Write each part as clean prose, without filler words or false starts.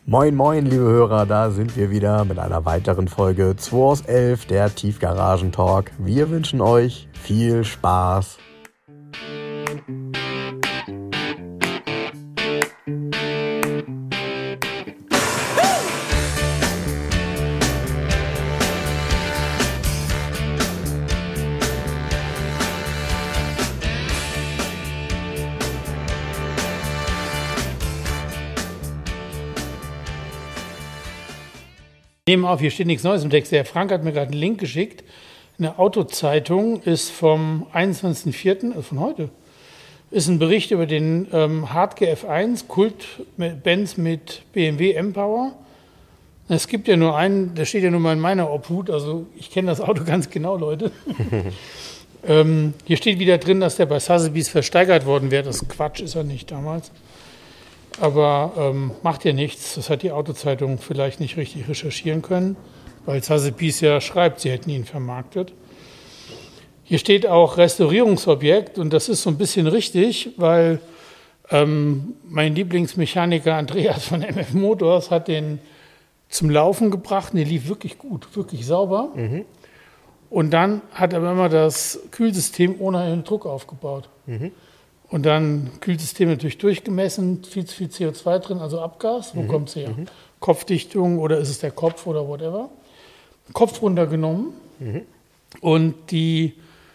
Moin moin liebe Hörer, da sind wir wieder mit einer weiteren Folge 2 aus 11, der Tiefgaragen-Talk. Wir wünschen euch viel Spaß. Nehmen auf, hier steht nichts Neues im Text. Der Frank hat mir gerade einen Link geschickt. Eine Autozeitung ist vom 21.04., also von heute, ist ein Bericht über den Hardge F1, Kult-Benz mit BMW M-Power. Es gibt ja nur einen, der steht ja nur mal in meiner Obhut, also ich kenne das Auto ganz genau, Leute. Hier steht wieder drin, dass der bei Sotheby's versteigert worden wäre. Das Quatsch ist er nicht damals. Aber macht ja nichts, das hat die Autozeitung vielleicht nicht richtig recherchieren können, weil Sotheby's ja schreibt, sie hätten ihn vermarktet. Hier steht auch Restaurierungsobjekt und das ist so ein bisschen richtig, weil mein Lieblingsmechaniker Andreas von MF Motors hat den zum Laufen gebracht und der lief wirklich gut, wirklich sauber. Mhm. Und dann hat er immer das Kühlsystem ohne einen Druck aufgebaut. Mhm. Und dann Kühlsystem natürlich durchgemessen, viel zu viel CO2 drin, also Abgas. Wo kommt es her? Kopfdichtung oder ist es der Kopf oder whatever. Kopf runtergenommen und die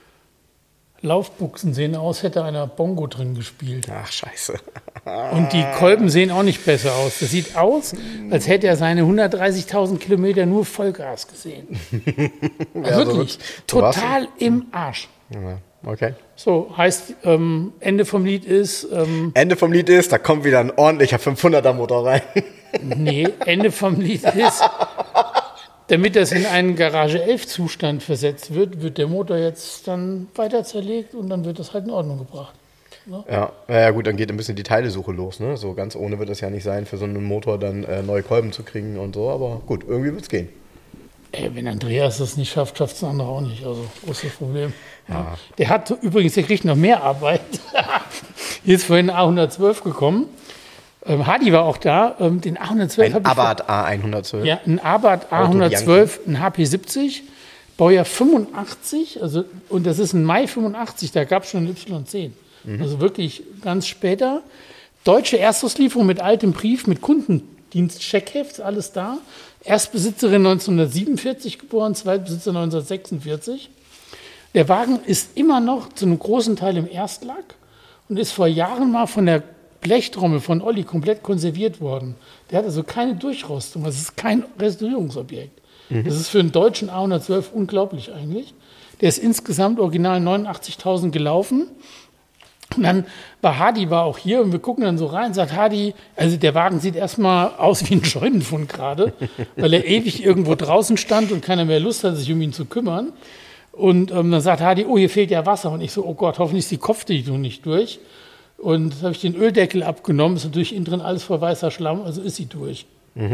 Laufbuchsen sehen aus, hätte einer Bongo drin gespielt. Ach, scheiße. Und die Kolben sehen auch nicht besser aus. Das sieht aus, als hätte er seine 130.000 Kilometer nur Vollgas gesehen. Ja, wirklich, so total im Arsch. Ja. Okay. So, heißt, Ende vom Lied ist... Ende vom Lied ist, da kommt wieder ein ordentlicher 500er Motor rein. Nee, Ende vom Lied ist, damit das in einen Garage 11 Zustand versetzt wird, wird der Motor jetzt dann weiter zerlegt und dann wird das halt in Ordnung gebracht. Ne? Ja, gut, dann geht ein bisschen die Teilesuche los. Ne? So ganz ohne wird es ja nicht sein, für so einen Motor dann neue Kolben zu kriegen und so, aber gut, irgendwie wird es gehen. Wenn Andreas das nicht schafft, schafft es ein anderer auch nicht. Also, großes Problem. Ja. Der kriegt noch mehr Arbeit. Hier ist vorhin ein A112 gekommen. Hadi war auch da. Den A112 ein Abarth A112. Ja, ein Abarth A112, ein HP70, Baujahr 85. Also, und das ist ein Mai 85, da gab es schon ein Y10. Also wirklich ganz später. Deutsche Erstauslieferung mit altem Brief, mit Kundendienst-Checkheft, alles da. Erstbesitzerin 1947 geboren, Zweitbesitzer 1946. Der Wagen ist immer noch zu einem großen Teil im Erstlack und ist vor Jahren mal von der Blechtrommel von Olli komplett konserviert worden. Der hat also keine Durchrostung, das ist kein Restaurierungsobjekt. Das ist für einen deutschen A112 unglaublich eigentlich. Der ist insgesamt original 89.000 gelaufen. Und dann war Hadi auch hier und wir gucken dann so rein, sagt Hadi, also der Wagen sieht erstmal aus wie ein Scheunenfund gerade, weil er ewig irgendwo draußen stand und keiner mehr Lust hat, sich um ihn zu kümmern. Und dann sagt Hadi, oh, hier fehlt ja Wasser. Und ich so, oh Gott, hoffentlich ist die Kopfdichtung nicht durch. Und habe ich den Öldeckel abgenommen, ist natürlich innen drin alles voll weißer Schlamm, also ist sie durch.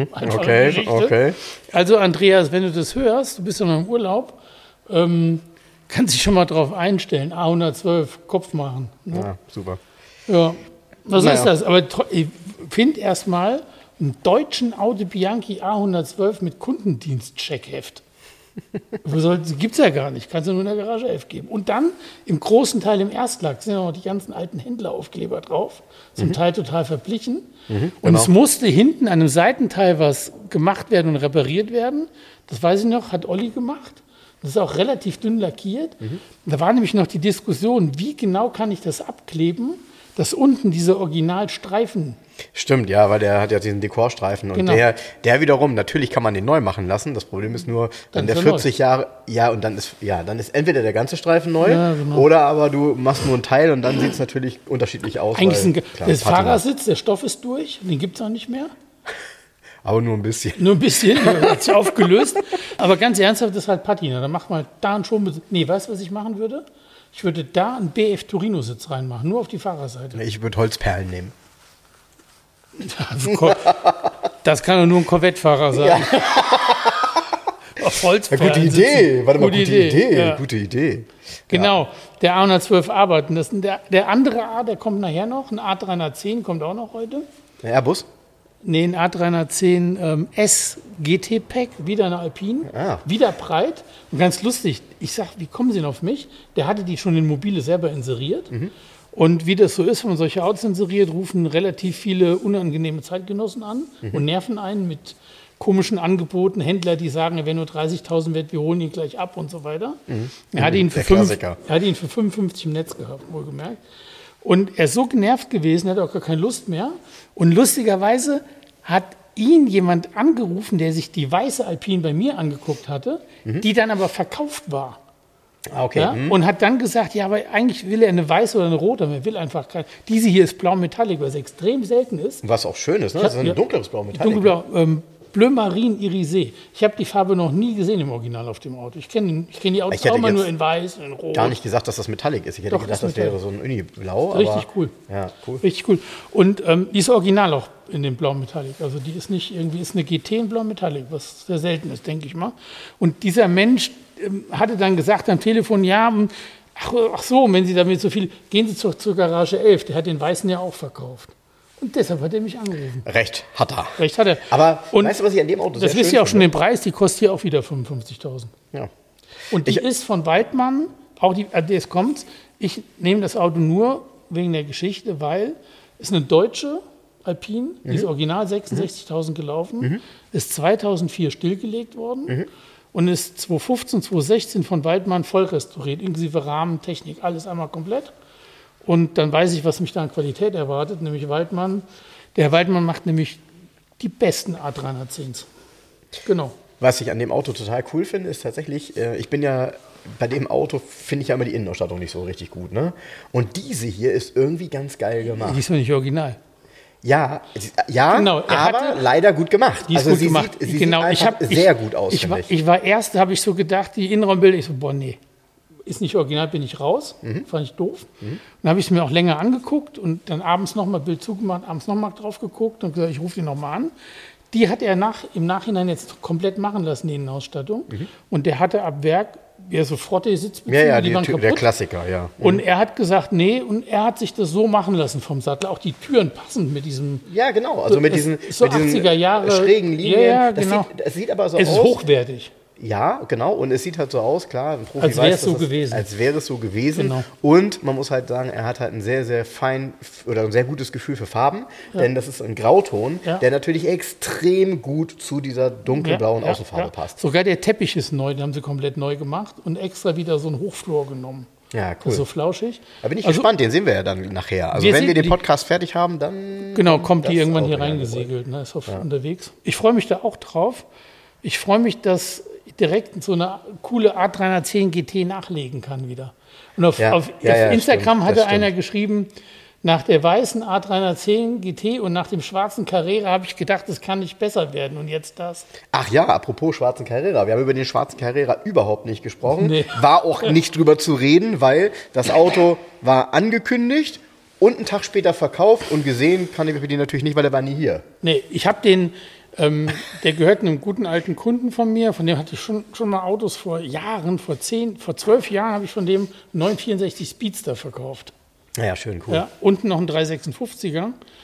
Okay. Also Andreas, wenn du das hörst, du bist ja noch im Urlaub, kannst dich schon mal drauf einstellen, A112 Kopf machen. Ne? Ja, super. Ja, was ist das? Aber ich finde erstmal einen deutschen Audi Bianchi A112 mit Kundendienst-Checkheft. Gibt es ja gar nicht, kannst du nur in der Garage 11 geben. Und dann im großen Teil im Erstlack sind ja noch die ganzen alten Händleraufkleber drauf, zum Teil total verblichen. Und es musste hinten an einem Seitenteil was gemacht werden und repariert werden. Das weiß ich noch, hat Olli gemacht. Das ist auch relativ dünn lackiert. Da war nämlich noch die Diskussion, wie genau kann ich das abkleben, dass unten diese Originalstreifen... Stimmt, ja, weil der hat ja diesen Dekorstreifen. Und der wiederum, natürlich kann man den neu machen lassen. Das Problem ist nur, wenn der 40 Jahre, und dann ist entweder der ganze Streifen neu, oder aber du machst nur einen Teil und dann sieht es natürlich unterschiedlich aus. Eigentlich der Fahrersitz, der Stoff ist durch, den gibt es auch nicht mehr. Aber nur ein bisschen. Nur ein bisschen, hat sich aufgelöst. Aber ganz ernsthaft, das ist halt Patina. Dann mach mal da einen Schon. Nee, weißt du, was ich machen würde? Ich würde da einen BF Torino-Sitz reinmachen, nur auf die Fahrerseite. Ich würde Holzperlen nehmen. Das kann doch nur ein Corvette-Fahrer sein. Ja. Auf Holzperlen. Ja, gute Idee. Warte mal, gute Idee. Ja. Gute Idee. Genau, der A112 arbeiten. Das der andere A, der kommt nachher noch. Ein A310 kommt auch noch heute. Der Airbus? Nee, ein A310 S GT-Pack, wieder eine Alpine, wieder breit und ganz lustig. Ich sag, wie kommen Sie denn auf mich? Der hatte die schon in Mobile selber inseriert. Und wie das so ist, wenn man solche Autos inseriert, rufen relativ viele unangenehme Zeitgenossen an und nerven einen mit komischen Angeboten. Händler, die sagen, er wäre nur 30.000 wert, wir holen ihn gleich ab und so weiter. Er hatte ihn für 55 im Netz gehabt, wohlgemerkt. Und er ist so genervt gewesen, er hat auch gar keine Lust mehr. Und lustigerweise hat ihn jemand angerufen, der sich die weiße Alpine bei mir angeguckt hatte, die dann aber verkauft war. Okay. Ja? Und hat dann gesagt, ja, aber eigentlich will er eine weiße oder eine rote, aber er will einfach keine. Diese hier ist blau Metallic, was extrem selten ist. Was auch schön ist, ne? Das ist ein dunkleres Blau Metallic. Dunkelblau, Bleu Marine Irisé. Ich habe die Farbe noch nie gesehen im Original auf dem Auto. Ich kenn die Autos auch immer nur in weiß und in rot. Gar nicht gesagt, dass das Metallic ist. Ich hätte gedacht, das wäre so ein Uni-Blau. Richtig cool. Ja, cool. Richtig cool. Und die ist original auch in dem Blau Metallic. Also die ist nicht irgendwie, ist eine GT in Blau Metallic, was sehr selten ist, denke ich mal. Und dieser Mensch hatte dann gesagt am Telefon, ja, ach so, wenn Sie damit so viel, gehen Sie zur Garage 11. Der hat den Weißen ja auch verkauft. Und deshalb hat er mich angerufen. Recht hat er. Recht hat er. Aber weißt du, was ich an dem Auto sehr das wisst ihr auch schon den Preis, die kostet hier auch wieder 55.000. Ja. Und die ist von Weidmann, auch jetzt kommt's, ich nehme das Auto nur wegen der Geschichte, weil es eine deutsche Alpine, die ist original 66.000 gelaufen, ist 2004 stillgelegt worden und ist 2015, 2016 von Weidmann voll restauriert, inklusive Rahmen, Technik, alles einmal komplett. Und dann weiß ich, was mich da an Qualität erwartet, nämlich Weidmann. Der Weidmann macht nämlich die besten A310s. Genau. Was ich an dem Auto total cool finde, ist tatsächlich, ich bin ja, bei dem Auto finde ich ja immer die Innenausstattung nicht so richtig gut, ne? Und diese hier ist irgendwie ganz geil gemacht. Die ist doch nicht original. Ja, genau, aber leider gut gemacht. Die ist gut gemacht. Sie sieht einfach sehr gut aus, finde ich. Ich war erst, habe ich so gedacht, die Innenraumbilder, ich so, boah, nee. Ist nicht original, bin ich raus. Fand ich doof. Dann habe ich es mir auch länger angeguckt und dann abends nochmal Bild zugemacht, abends nochmal drauf geguckt und gesagt, ich rufe die nochmal an. Die hat er im Nachhinein jetzt komplett machen lassen, die Innenausstattung. Und der hatte ab Werk so Frotte-Sitzbezüge, die waren kaputt. Der Klassiker, ja. Und er hat gesagt, nee, und er hat sich das so machen lassen vom Sattel. Auch die Türen passend mit diesem... Ja, genau, also mit diesen, so mit diesen 80er Jahre, schrägen Linien. Ja, genau. Es sieht aber so aus... Es ist hochwertig. Ja, genau. Und es sieht halt so aus, klar, ein Profi als wäre es so gewesen. Als wäre es so gewesen. Genau. Und man muss halt sagen, er hat halt ein sehr, sehr fein oder ein sehr gutes Gefühl für Farben. Ja. Denn das ist ein Grauton, der natürlich extrem gut zu dieser dunkelblauen Außenfarbe passt. Sogar der Teppich ist neu, den haben sie komplett neu gemacht und extra wieder so einen Hochflor genommen. Ja, cool. Das ist so flauschig. Da bin ich gespannt, den sehen wir ja dann nachher. Also wenn wir den Podcast fertig haben, dann... Genau, kommt die irgendwann hier reingesegelt, ne, ist unterwegs. Ich freue mich da auch drauf. Ich freue mich, dass direkt so eine coole A310 GT nachlegen kann wieder. Und auf Instagram hatte einer geschrieben, nach der weißen A310 GT und nach dem schwarzen Carrera habe ich gedacht, es kann nicht besser werden. Und jetzt das. Ach ja, apropos schwarzen Carrera. Wir haben über den schwarzen Carrera überhaupt nicht gesprochen. Nee. War auch nicht drüber zu reden, weil das Auto war angekündigt und einen Tag später verkauft und gesehen kann ich den natürlich nicht, weil er war nie hier. Nee, ich habe den... der gehört einem guten alten Kunden von mir, von dem hatte ich schon mal Autos vor Jahren, vor 12 Jahren habe ich von dem 964 Speedster verkauft. Ja, schön, cool. Ja, unten noch ein 356er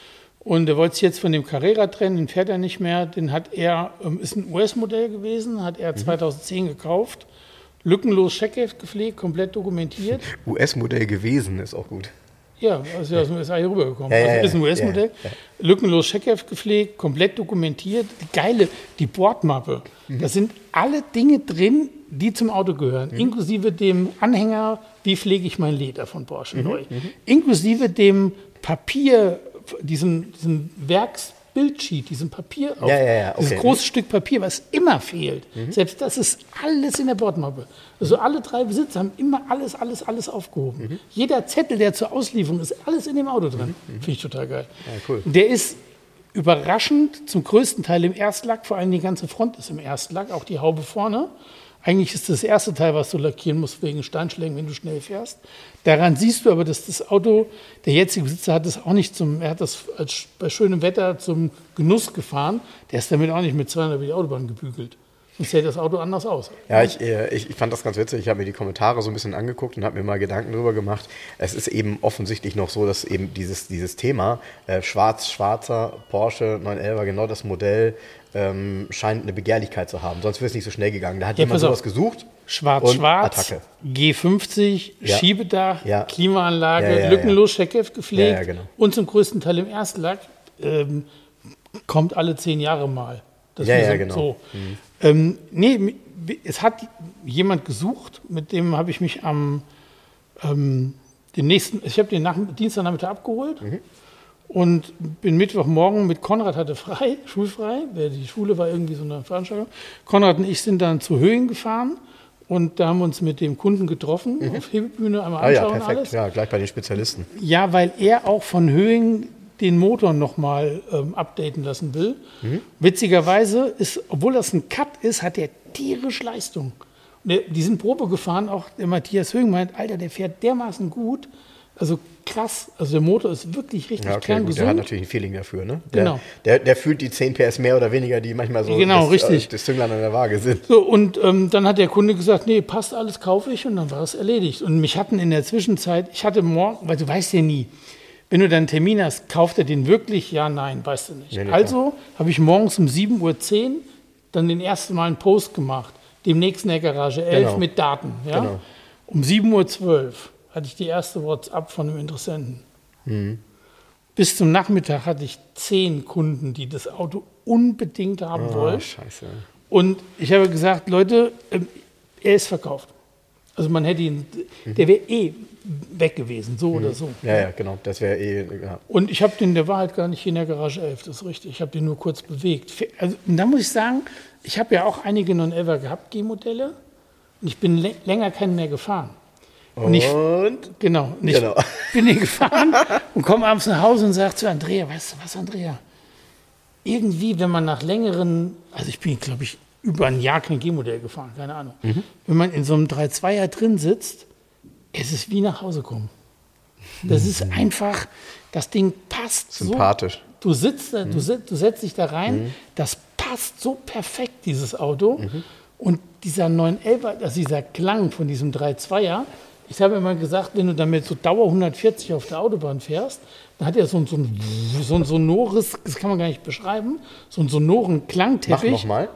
und der wollte sich jetzt von dem Carrera trennen, den fährt er nicht mehr, den hat er, ist ein US-Modell gewesen, hat er 2010 gekauft, lückenlos Checkheft gepflegt, komplett dokumentiert. US-Modell gewesen ist auch gut. Ja, also aus den USA hier rübergekommen. Ist ein US-Modell. Ja. Lückenlos Checkheft gepflegt, komplett dokumentiert. Die Bordmappe. Da sind alle Dinge drin, die zum Auto gehören. Inklusive dem Anhänger, wie pflege ich mein Leder von Porsche neu. Inklusive dem Papier, diesen Werksbildsheet, diesem Papier, dieses große Stück Papier, was immer fehlt. Selbst das ist alles in der Bordmappe. Also alle 3 Besitzer haben immer alles aufgehoben. Jeder Zettel, der zur Auslieferung ist, alles in dem Auto drin. Finde ich total geil. Ja, cool. Der ist überraschend zum größten Teil im Erstlack, vor allem die ganze Front ist im Erstlack, auch die Haube vorne. Eigentlich ist das erste Teil, was du lackieren musst, wegen Steinschlägen, wenn du schnell fährst. Daran siehst du aber, dass das Auto, der jetzige Besitzer hat das auch nicht er hat das bei schönem Wetter zum Genuss gefahren. Der ist damit auch nicht mit 200 über die Autobahn gebügelt. Sonst sähe das Auto anders aus. Ja, ich fand das ganz witzig. Ich habe mir die Kommentare so ein bisschen angeguckt und habe mir mal Gedanken darüber gemacht. Es ist eben offensichtlich noch so, dass eben dieses Thema schwarzer Porsche 911, genau das Modell, scheint eine Begehrlichkeit zu haben. Sonst wäre es nicht so schnell gegangen. Da hat jemand sowas gesucht. Schwarz-Schwarz, G50, Schiebedach, Klimaanlage, lückenlos, Scheckheft gepflegt und zum größten Teil im Erstlack. Kommt alle 10 Jahre mal. Das genau. So. Es hat jemand gesucht, mit dem habe ich mich ich habe den Dienstagnachmittag abgeholt und bin Mittwochmorgen mit Konrad, hatte schulfrei, die Schule war irgendwie so eine Veranstaltung. Konrad und ich sind dann zu Höhen gefahren und da haben wir uns mit dem Kunden getroffen, auf Hebebühne einmal anschauen. Ja, perfekt, alles. Ja, gleich bei den Spezialisten. Ja, weil er auch von Höhen den Motor nochmal updaten lassen will. Witzigerweise ist, obwohl das ein Cut ist, hat der tierisch Leistung. Die sind Probe gefahren, auch der Matthias Högen meint, Alter, der fährt dermaßen gut, also krass, also der Motor ist wirklich richtig kerngesund. Der hat natürlich ein Feeling dafür, ne? Genau. Der fühlt die 10 PS mehr oder weniger, die manchmal so das Zünglein an der Waage sind. So, und dann hat der Kunde gesagt, nee, passt alles, kaufe ich, und dann war es erledigt. Und mich hatten in der Zwischenzeit, ich hatte morgen, weil du weißt ja nie, wenn du dann einen Termin hast, kauft er den wirklich? Ja, nein, weißt du nicht. Nee, also habe ich morgens um 7:10 Uhr dann den ersten Mal einen Post gemacht, demnächst in der Garage 11 mit Daten. Ja? Genau. Um 7:12 Uhr hatte ich die erste WhatsApp von einem Interessenten. Bis zum Nachmittag hatte ich 10 Kunden, die das Auto unbedingt haben wollen. Scheiße. Und ich habe gesagt, Leute, er ist verkauft. Also man hätte ihn, der wäre weg gewesen, so oder so. Ja, genau, das wäre ja. Und ich habe der war halt gar nicht hier in der Garage 11, das ist richtig. Ich habe den nur kurz bewegt. Also, und da muss ich sagen, ich habe ja auch einige 911er gehabt, G-Modelle, und ich bin länger keinen mehr gefahren. Und ich bin den gefahren und komme abends nach Hause und sage zu Andrea, weißt du was, Andrea? Irgendwie, wenn man nach längeren, also ich bin, glaube ich, über ein Jahr kein G-Modell gefahren, keine Ahnung. Wenn man in so einem 3.2er drin sitzt, es ist wie nach Hause kommen. Das ist einfach, das Ding passt sympathisch. So. Du sitzt da, du setzt dich da rein, das passt so perfekt, dieses Auto. Und dieser 911er, also dieser Klang von diesem 3.2er, ich habe immer gesagt, wenn du damit so Dauer 140 auf der Autobahn fährst, dann hat er so ein sonores, das kann man gar nicht beschreiben, so einen sonoren Klangteppich. Mach nochmal.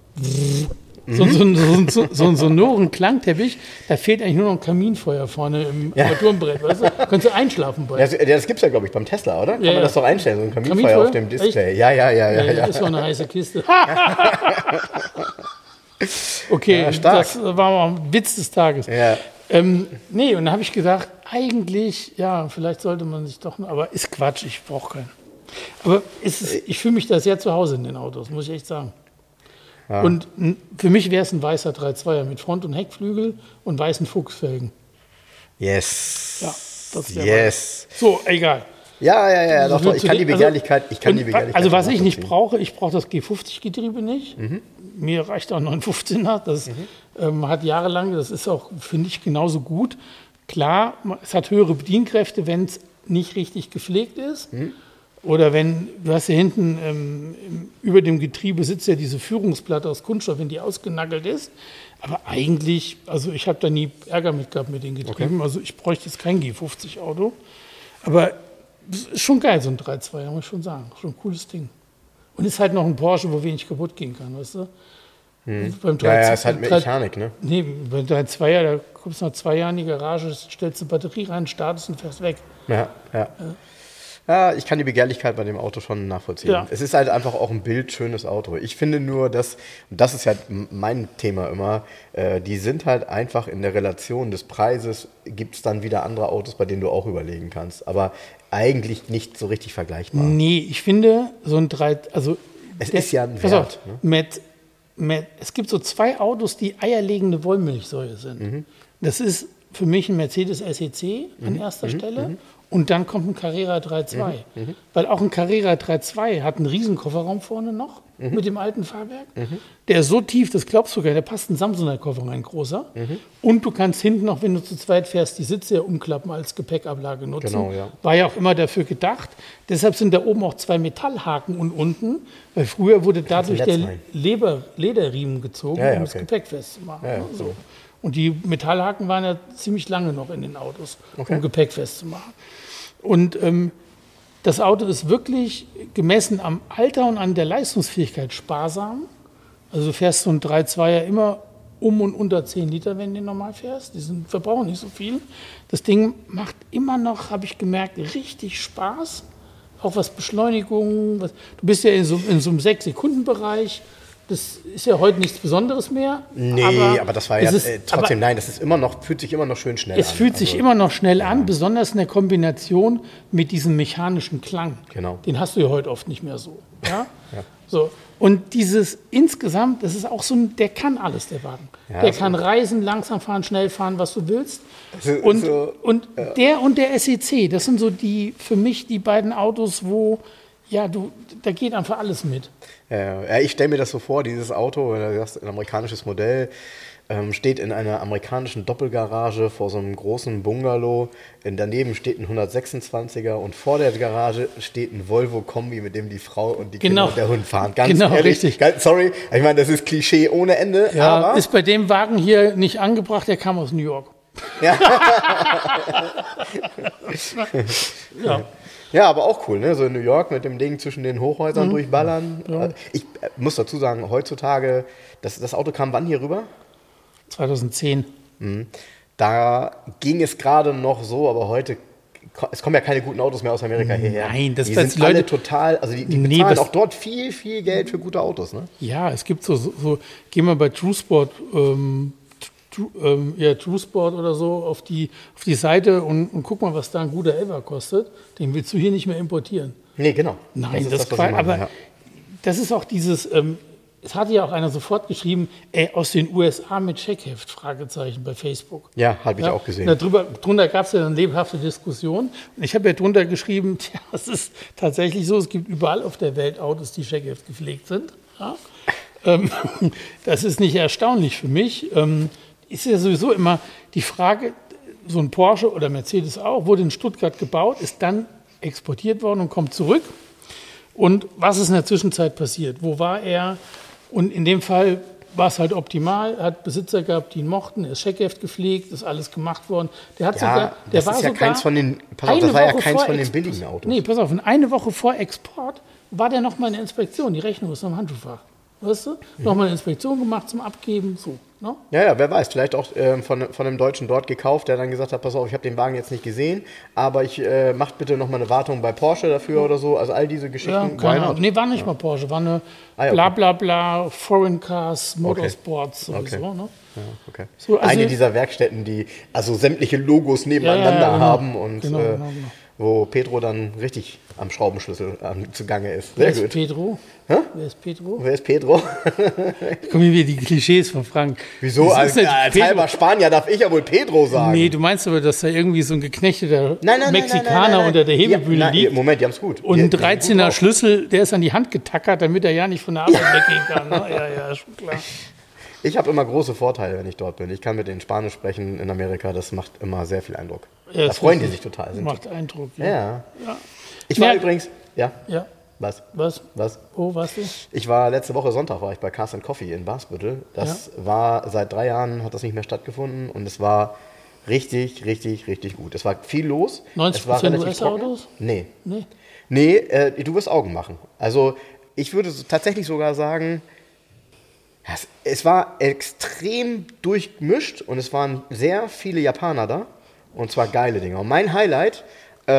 So einen sonoren Klangteppich, da fehlt eigentlich nur noch ein Kaminfeuer vorne im Armaturenbrett, weißt du? Könntest du einschlafen bei. Das gibt es ja, glaube ich, beim Tesla, oder? Kann man das doch einstellen, so ein Kaminfeuer auf dem Display. Ja. Das ist so eine heiße Kiste. Okay, das war mal ein Witz des Tages. Ja. Und dann habe ich gedacht, eigentlich, vielleicht sollte man sich doch, aber ist Quatsch, ich brauche keinen. Aber ich fühle mich da sehr zu Hause in den Autos, muss ich echt sagen. Ja. Und für mich wäre es ein weißer 3.2er mit Front- und Heckflügel und weißen Fuchsfelgen. Yes. Ja, das wäre so, egal. Ja, doch, ich kann die Begehrlichkeit. Also was ich nicht brauche, ich brauche das G50-Getriebe nicht. Mir reicht auch 915er. Das hat jahrelang, das ist auch, finde ich, genauso gut. Klar, es hat höhere Bedienkräfte, wenn es nicht richtig gepflegt ist. Oder wenn, du hast ja hinten über dem Getriebe sitzt ja diese Führungsplatte aus Kunststoff, wenn die ausgenackelt ist. Aber eigentlich, also ich habe da nie Ärger mit gehabt mit den Getrieben. Okay. Also ich bräuchte jetzt kein G50-Auto. Aber das ist schon geil, so ein 3.2er, muss ich schon sagen. Schon ein cooles Ding. Und ist halt noch ein Porsche, wo wenig kaputt gehen kann, weißt du? Beim 3, ist halt Mechanik, ne? Nee, beim 3.2er, da kommst du nach 2 Jahren in die Garage, stellst eine Batterie rein, startest und fährst weg. Ja, ich kann die Begehrlichkeit bei dem Auto schon nachvollziehen. Ja. Es ist halt einfach auch ein bildschönes Auto. Ich finde nur, dass, und das ist halt mein Thema immer, die sind halt einfach in der Relation des Preises, gibt es dann wieder andere Autos, bei denen du auch überlegen kannst. Aber eigentlich nicht so richtig vergleichbar. Nee, ich finde, so ein ist ja ein Wert. Es gibt so 2 Autos, die eierlegende Wollmilchsäue sind. Das ist für mich ein Mercedes SEC an erster Stelle Und dann kommt ein Carrera 3.2. Weil auch ein Carrera 3.2 hat einen riesen Kofferraum vorne noch mit dem alten Fahrwerk. Der ist so tief, das glaubst du gar nicht, da passt ein Samsoner Kofferraum, ein großer. Und du kannst hinten noch, wenn du zu zweit fährst, die Sitze ja umklappen als Gepäckablage nutzen. Genau, ja. War ja auch immer dafür gedacht. Deshalb sind da oben auch 2 Metallhaken und unten, weil früher wurde dadurch der Lederriemen gezogen, um das Gepäck festzumachen. Ja, so. Und die Metallhaken waren ja ziemlich lange noch in den Autos, um Gepäck festzumachen. Und das Auto ist wirklich gemessen am Alter und an der Leistungsfähigkeit sparsam. Also du fährst so ein 3.2er immer um und unter 10 Liter, wenn du den normal fährst. Die verbrauchen nicht so viel. Das Ding macht immer noch, habe ich gemerkt, richtig Spaß. Auch was Beschleunigung. Du bist ja in so einem 6-Sekunden-Bereich. Das ist ja heute nichts Besonderes mehr. Nee, aber das war ja trotzdem, nein, das ist fühlt sich immer noch schön schnell an. Es fühlt sich immer noch schnell an, besonders in der Kombination mit diesem mechanischen Klang. Genau. Den hast du ja heute oft nicht mehr so. Ja? So. Und dieses insgesamt, das ist auch so der kann alles, der Wagen. Ja, der kann reisen, langsam fahren, schnell fahren, was du willst. Der und der SEC, das sind so für mich die beiden Autos, wo da geht einfach alles mit. Ja, ich stelle mir das so vor, dieses Auto, das ist ein amerikanisches Modell, steht in einer amerikanischen Doppelgarage vor so einem großen Bungalow. Daneben steht ein 126er und vor der Garage steht ein Volvo-Kombi, mit dem die Frau und die Kinder und der Hund fahren. Ganz ehrlich, richtig. Sorry, ich meine, das ist Klischee ohne Ende. Ja, aber ist bei dem Wagen hier nicht angebracht, der kam aus New York. Ja. Ja, aber auch cool, ne? So in New York mit dem Ding zwischen den Hochhäusern durchballern. Ja. Ich muss dazu sagen, heutzutage, das Auto kam wann hier rüber? 2010. Da ging es gerade noch so, aber heute, es kommen ja keine guten Autos mehr aus Amerika hierher. Nein, die sind alle total, also die bezahlen auch dort viel, viel Geld für gute Autos, ne? Ja, es gibt geh mal bei TrueSport, TrueSport oder so auf die Seite und guck mal, was da ein guter Elva kostet. Den willst du hier nicht mehr importieren. Nee, genau. Nein, das das ist auch dieses, es hatte ja auch einer sofort geschrieben, aus den USA mit Checkheft, Fragezeichen bei Facebook. Ja, habe ich auch gesehen. Drunter gab es ja eine lebhafte Diskussion. Und ich habe ja drunter geschrieben, es ist tatsächlich so, es gibt überall auf der Welt Autos, die Checkheft gepflegt sind. Ja? Das ist nicht erstaunlich für mich. Ist ja sowieso immer die Frage, so ein Porsche oder Mercedes auch, wurde in Stuttgart gebaut, ist dann exportiert worden und kommt zurück. Und was ist in der Zwischenzeit passiert? Wo war er? Und in dem Fall war es halt optimal, er hat Besitzer gehabt, die ihn mochten, er ist Checkheft gepflegt, ist alles gemacht worden. Das war ja keins von den billigen Autos. Nee, pass auf, eine Woche vor Export war der nochmal in der Inspektion, die Rechnung ist am Handschuhfach. Weißt du? Nochmal eine Inspektion gemacht zum Abgeben, so. No? Ja, wer weiß, vielleicht auch von einem Deutschen dort gekauft, der dann gesagt hat, pass auf, ich habe den Wagen jetzt nicht gesehen, aber ich macht bitte nochmal eine Wartung bei Porsche dafür oder so, also all diese Geschichten. Ja, nee, war nicht mal Porsche, war eine Blablabla, Foreign Cars, Motorsports sowieso. Ne? Ja, okay. So, also eine dieser Werkstätten, die also sämtliche Logos nebeneinander haben und genau. Wo Pedro dann richtig am Schraubenschlüssel zugange ist. Wer ist Pedro? Wer ist Pedro? Wer ist Pedro? Kommen hier wieder die Klischees von Frank. Wieso? Als halber Spanier darf ich ja wohl Pedro sagen. Nee, du meinst aber, dass da irgendwie so ein geknechteter Mexikaner unter der Hebebühne liegt. Moment, die haben es gut. Und ein 13er Schlüssel, der ist an die Hand getackert, damit er ja nicht von der Arbeit weggehen kann. Ne? Ja, ist schon klar. Ich habe immer große Vorteile, wenn ich dort bin. Ich kann mit denen Spanisch sprechen in Amerika, das macht immer sehr viel Eindruck. Ja, da freuen die sich total. Macht Eindruck, ja. Ich war übrigens, ja? Was? Oh, warst du? Ich war letzte Woche Sonntag war ich bei Cars & Coffee in Basbüttel. Das war seit 3 Jahren, hat das nicht mehr stattgefunden und es war richtig, richtig, richtig gut. Es war viel los. 90% US-Autos? Nee, du wirst Augen machen. Also ich würde tatsächlich sogar sagen, es war extrem durchmischt und es waren sehr viele Japaner da und zwar geile Dinger. Und mein Highlight, ich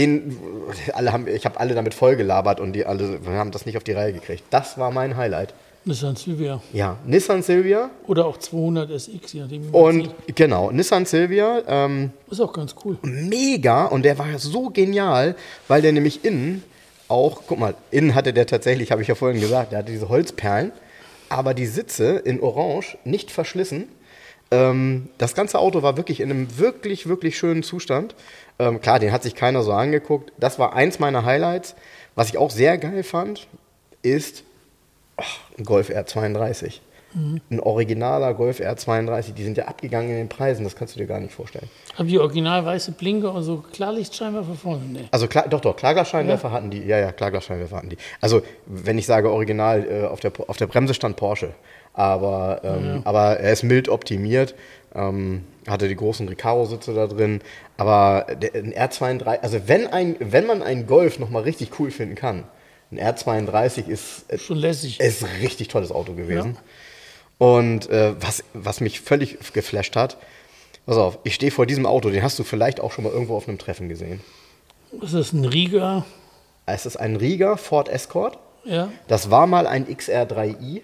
habe alle damit vollgelabert und wir haben das nicht auf die Reihe gekriegt. Das war mein Highlight. Nissan Silvia. Ja, Nissan Silvia. Oder auch 200 SX, je nachdem, wie man sieht. Genau, Nissan Silvia. Ist auch ganz cool. Mega und der war so genial, weil der nämlich innen auch, guck mal, innen hatte der tatsächlich, habe ich ja vorhin gesagt, der hatte diese Holzperlen. Aber die Sitze in Orange nicht verschlissen. Das ganze Auto war wirklich in einem wirklich, wirklich schönen Zustand. Klar, den hat sich keiner so angeguckt. Das war eins meiner Highlights. Was ich auch sehr geil fand, ist ein Golf R32. Ein originaler Golf R32. Die sind ja abgegangen in den Preisen, das kannst du dir gar nicht vorstellen. Haben die original weiße Blinker und so Klarlichtscheinwerfer vorne? Nee. Also doch, Klarglasscheinwerfer hatten die. Ja, Klarglasscheinwerfer hatten die. Also, wenn ich sage original, auf der Bremse stand Porsche. Aber er ist mild optimiert, hatte die großen Recaro-Sitze da drin. Aber ein R32, also wenn man einen Golf nochmal richtig cool finden kann, ein R32 ist schon lässig. Ist ein richtig tolles Auto gewesen. Ja. Und was mich völlig geflasht hat, pass auf, ich stehe vor diesem Auto, den hast du vielleicht auch schon mal irgendwo auf einem Treffen gesehen. Ist das ein Rieger? Es ist ein Rieger Ford Escort. Ja. Das war mal ein XR3i.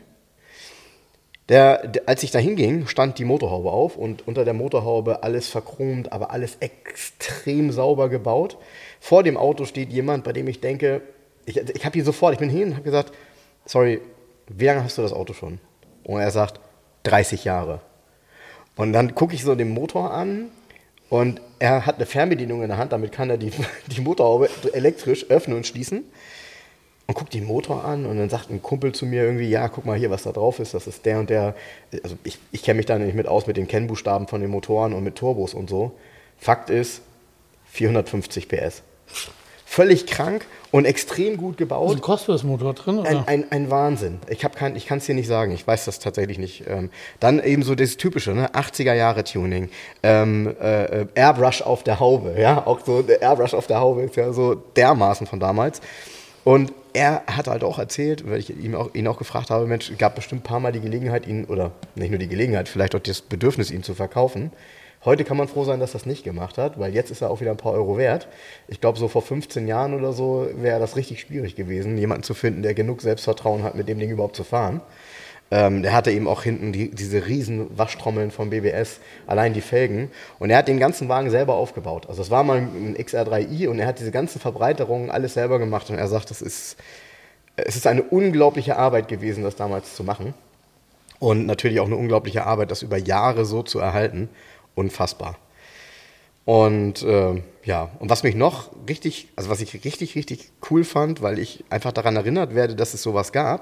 Als ich da hinging, stand die Motorhaube auf und unter der Motorhaube alles verchromt, aber alles extrem sauber gebaut. Vor dem Auto steht jemand, bei dem ich denke, ich bin hin und habe gesagt, sorry, wie lange hast du das Auto schon? Und er sagt, 30 Jahre. Und dann gucke ich so den Motor an und er hat eine Fernbedienung in der Hand, damit kann er die Motorhaube elektrisch öffnen und schließen. Und guckt den Motor an und dann sagt ein Kumpel zu mir irgendwie, ja, guck mal hier, was da drauf ist, das ist der und der. Also ich kenne mich da nicht mit aus mit den Kennbuchstaben von den Motoren und mit Turbos und so. Fakt ist, 450 PS. Völlig krank und extrem gut gebaut. Ist ein Cosworth-Motor drin, oder? Ein Wahnsinn. Ich kann es dir nicht sagen, ich weiß das tatsächlich nicht. Dann eben so das typische, ne? 80er-Jahre-Tuning, Airbrush auf der Haube, ja, auch so der Airbrush auf der Haube ist ja so dermaßen von damals. Und er hat halt auch erzählt, weil ich ihn auch gefragt habe, Mensch, gab bestimmt ein paar Mal die Gelegenheit, oder nicht nur die Gelegenheit, vielleicht auch das Bedürfnis, ihn zu verkaufen. Heute kann man froh sein, dass er das nicht gemacht hat, weil jetzt ist er auch wieder ein paar Euro wert. Ich glaube, so vor 15 Jahren oder so wäre das richtig schwierig gewesen, jemanden zu finden, der genug Selbstvertrauen hat, mit dem Ding überhaupt zu fahren. Der hatte eben auch hinten diese riesen Waschtrommeln vom BBS, allein die Felgen. Und er hat den ganzen Wagen selber aufgebaut. Also es war mal ein XR3i und er hat diese ganzen Verbreiterungen alles selber gemacht. Und er sagt, es ist eine unglaubliche Arbeit gewesen, das damals zu machen. Und natürlich auch eine unglaubliche Arbeit, das über Jahre so zu erhalten. Unfassbar. Und und was mich noch was ich richtig, richtig cool fand, weil ich einfach daran erinnert werde, dass es sowas gab,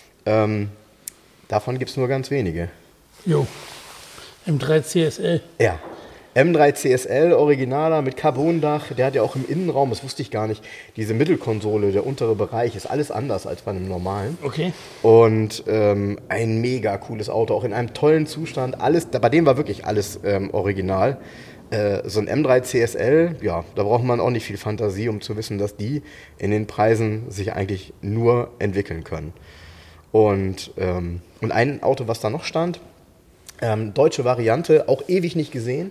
davon gibt es nur ganz wenige. Jo, M3 CSL. Ja, M3 CSL, originaler mit Carbondach, der hat ja auch im Innenraum, das wusste ich gar nicht, diese Mittelkonsole, der untere Bereich, ist alles anders als bei einem normalen. Okay. Und ein mega cooles Auto, auch in einem tollen Zustand, bei dem war wirklich alles original. So ein M3 CSL, ja, da braucht man auch nicht viel Fantasie, um zu wissen, dass die in den Preisen sich eigentlich nur entwickeln können. Und ein Auto, was da noch stand, deutsche Variante, auch ewig nicht gesehen,